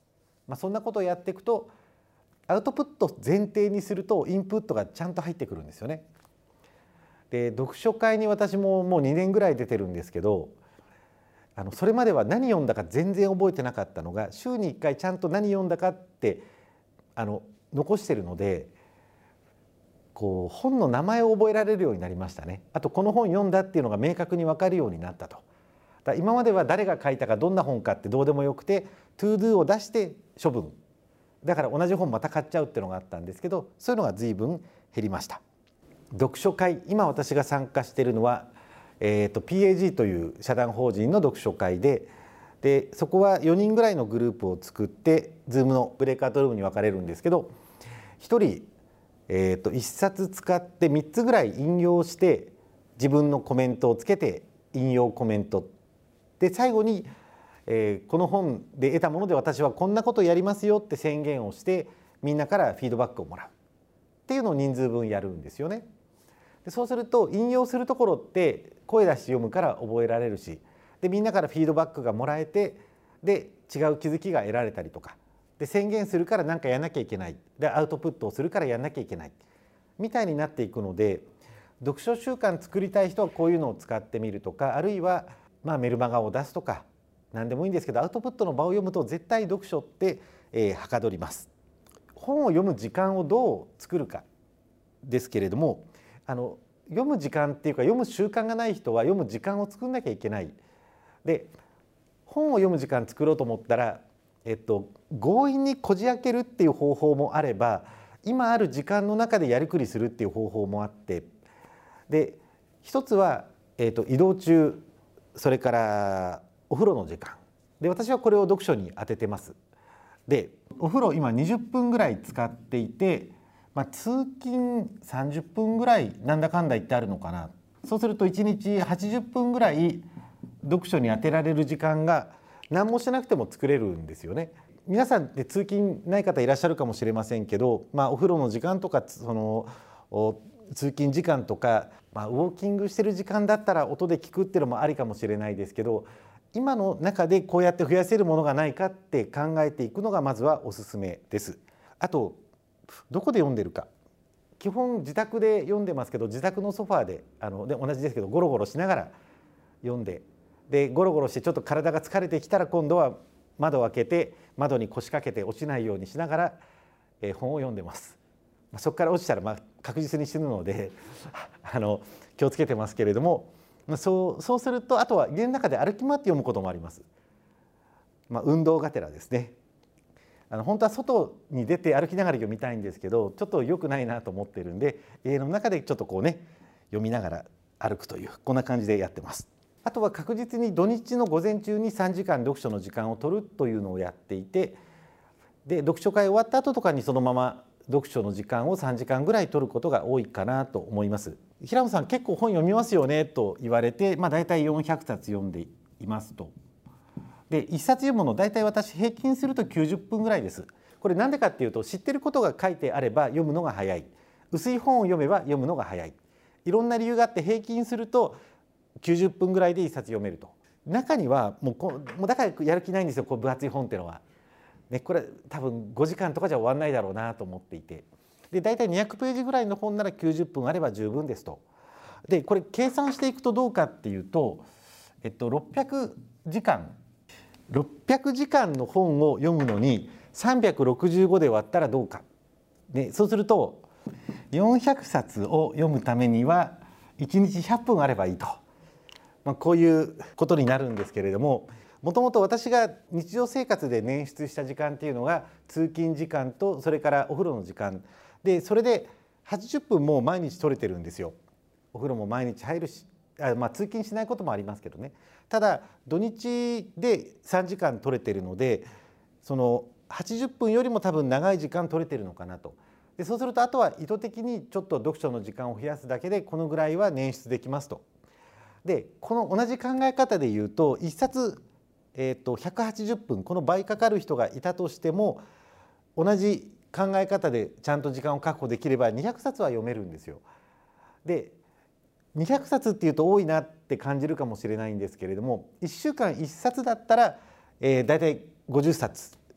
まあ、そんなことをやっていくとアウトプット前提にするとインプットがちゃんと入ってくるんですよね。で読書会に私ももうにねんぐらい出てるんですけど、あのそれまでは何読んだか全然覚えてなかったのが週にいっかいちゃんと何読んだかってあの残してるので、こう本の名前を覚えられるようになりましたね。あとこの本読んだっていうのが明確に分かるようになったと。だから今までは誰が書いたかどんな本かってどうでもよくてトゥードゥを出して処分だから同じ本また買っちゃうっていうのがあったんですけど、そういうのが随分減りました。読書会、今私が参加しているのは、えー、と ピーエージー という社団法人の読書会で、でそこはよにんぐらいのグループを作って Zoom のブレイクアウトルームに分かれるんですけど、ひとり、えー、といっさつ使ってみっつぐらい引用して自分のコメントをつけて引用コメントで、最後にえー、この本で得たもので私はこんなことをやりますよって宣言をしてみんなからフィードバックをもらうっていうのを人数分やるんですよね。でそうすると引用するところって声出して読むから覚えられるし、でみんなからフィードバックがもらえて、で違う気づきが得られたりとかで、宣言するから何かやんなきゃいけない、でアウトプットをするからやんなきゃいけないみたいになっていくので、読書習慣作りたい人はこういうのを使ってみるとか、あるいはまあメルマガを出すとか何でもいいんですけど、アウトプットの場を読むと絶対読書って、えー、はかどります。本を読む時間をどう作るかですけれども、あの読む時間っていうか読む習慣がない人は読む時間を作んなきゃいけない。で本を読む時間作ろうと思ったら、えっと、強引にこじ開けるっていう方法もあれば、今ある時間の中でやりくりするっていう方法もあって、で一つは、えっと、移動中、それからお風呂の時間で、私はこれを読書に当ててます。でお風呂今にじゅっぷんぐらい使っていて、まあ、通勤さんじゅっぷんぐらいなんだかんだ言ってあるのかな。そうするといちにちはちじゅっぷんぐらい読書に当てられる時間が何もしなくても作れるんですよね。皆さんで通勤ない方いらっしゃるかもしれませんけど、まあ、お風呂の時間とかその通勤時間とか、まあ、ウォーキングしてる時間だったら音で聞くっていうのもありかもしれないですけど、今の中でこうやって増やせるものがないかって考えていくのがまずはおすすめです。あとどこで読んでるか、基本自宅で読んでますけど、自宅のソファーであので同じですけどゴロゴロしながら読んで、でゴロゴロしてちょっと体が疲れてきたら今度は窓を開けて窓に腰掛けて落ちないようにしながら、えー、本を読んでます。そこから落ちたらまあ確実に死ぬのであの気をつけてますけれども、そう、そうするとあとは家の中で歩き回って読むこともあります。まあ、運動がてらですね。あの本当は外に出て歩きながら読みたいんですけど、ちょっと良くないなと思ってるんで、家の中でちょっとこうね読みながら歩くという、こんな感じでやってます。あとは確実に土日の午前中にさんじかん読書の時間を取るというのをやっていて、で読書会終わった後とかにそのまま読書の時間をさんじかんぐらい取ることが多いかなと思います。平野さん結構本読みますよねと言われて、まあ、大体よんひゃくさつ読んでいますと。でいっさつ読むの大体私平均するときゅうじゅっぷんぐらいです。これなんでかっていうと、知ってることが書いてあれば読むのが早い、薄い本を読めば読むのが早い、いろんな理由があって平均するときゅうじゅっぷんぐらいでいっさつ読めると。中にはもうこもうだからやる気ないんですよ、こう分厚い本っていうのは。ね、これ多分ごじかんとかじゃ終わんないだろうなと思っていて、で大体にひゃくページぐらいの本ならきゅうじゅっぷんあれば十分ですと。でこれ計算していくとどうかっていうと、えっと、ろっぴゃくじかんろっぴゃくじかんの本を読むのにさんびゃくろくじゅうごで割ったらどうか、でそうするとよんひゃくさつを読むためにはいちにちひゃっぷんあればいいと、まあ、こういうことになるんですけれども、もともと私が日常生活で捻出した時間っていうのが通勤時間とそれからお風呂の時間で、それではちじゅっぷんも毎日取れてるんですよ。お風呂も毎日入るし、あ、まあ、通勤しないこともありますけどね。ただ土日でさんじかん取れてるので、そのはちじゅっぷんよりも多分長い時間取れてるのかなと。でそうするとあとは意図的にちょっと読書の時間を増やすだけでこのぐらいは捻出できますと。でこの同じ考え方で言うといっさつ、えー、とひゃくはちじゅっぷん、この倍かかる人がいたとしても同じ考え方でちゃんと時間を確保できればにひゃくさつは読めるんですよ。でにひゃくさつっていうと多いなって感じるかもしれないんですけれども、いっしゅうかんいっさつだったら、えー、大体ごじゅっさつ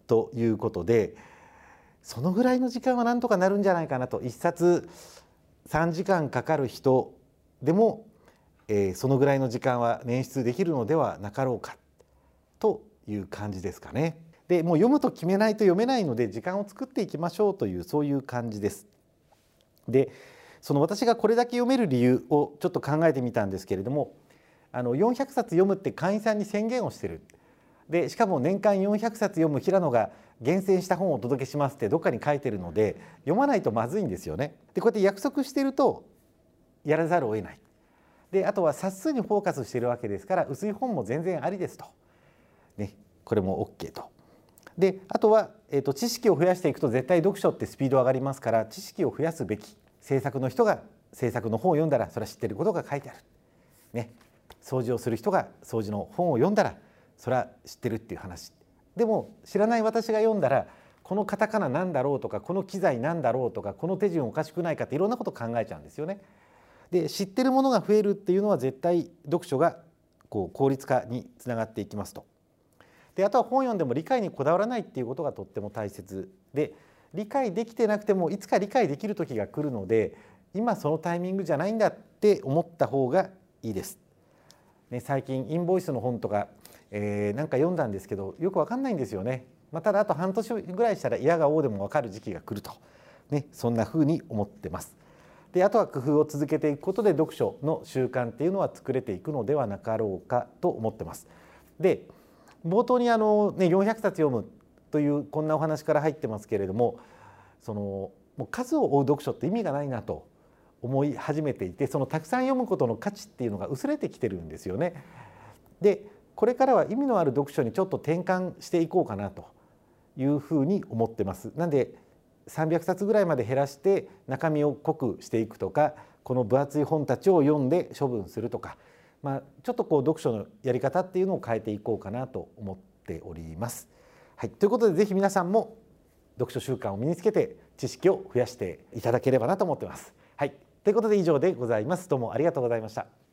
ということで、そのぐらいの時間はなんとかなるんじゃないかなと。いっさつさんじかんかかる人でも、えー、そのぐらいの時間は捻出できるのではなかろうかという感じですかね。でもう読むと決めないと読めないので、時間を作っていきましょうという、そういう感じです。でその私がこれだけ読める理由をちょっと考えてみたんですけれども、あのよんひゃくさつ読むって会員さんに宣言をしてる。でしかも年間よんひゃくさつ読む平野が厳選した本をお届けしますってどっかに書いてるので、読まないとまずいんですよね。でこうやって約束してるとやらざるを得ない。であとは冊数にフォーカスしているわけですから、薄い本も全然ありですと、ね、これも OK と。であとは、えーと、知識を増やしていくと絶対読書ってスピード上がりますから、知識を増やすべき。制作の人が制作の本を読んだらそれは知ってることが書いてある、ね、掃除をする人が掃除の本を読んだらそれは知ってるっていう話。でも知らない私が読んだら、このカタカナなんだろうとか、この機材なんだろうとか、この手順おかしくないかっていろんなことを考えちゃうんですよね。で知ってるものが増えるっていうのは絶対読書がこう効率化につながっていきますと。であとは本読んでも理解にこだわらないっていうことがとっても大切で、理解できてなくてもいつか理解できる時が来るので、今そのタイミングじゃないんだって思った方がいいです。ね、最近インボイスの本とか、えー、なんか読んだんですけどよくわかんないんですよね。まあ、ただあと半年ぐらいしたら嫌が応でもわかる時期が来ると、ね、そんなふうに思ってます。であとは工夫を続けていくことで読書の習慣っていうのは作れていくのではなかろうかと思ってます。で冒頭にあの、ね、よんひゃくさつ読むというこんなお話から入ってますけれども、そのもう数を追う読書って意味がないなと思い始めていて、そのたくさん読むことの価値っていうのが薄れてきてるんですよね。でこれからは意味のある読書にちょっと転換していこうかなというふうに思ってます。なんでさんびゃくさつぐらいまで減らして中身を濃くしていくとか、この分厚い本たちを読んで処分するとか、まあ、ちょっとこう読書のやり方っていうのを変えていこうかなと思っております。はい、ということでぜひ皆さんも読書習慣を身につけて知識を増やしていただければなと思ってます。はい、ということで以上でございます。どうもありがとうございました。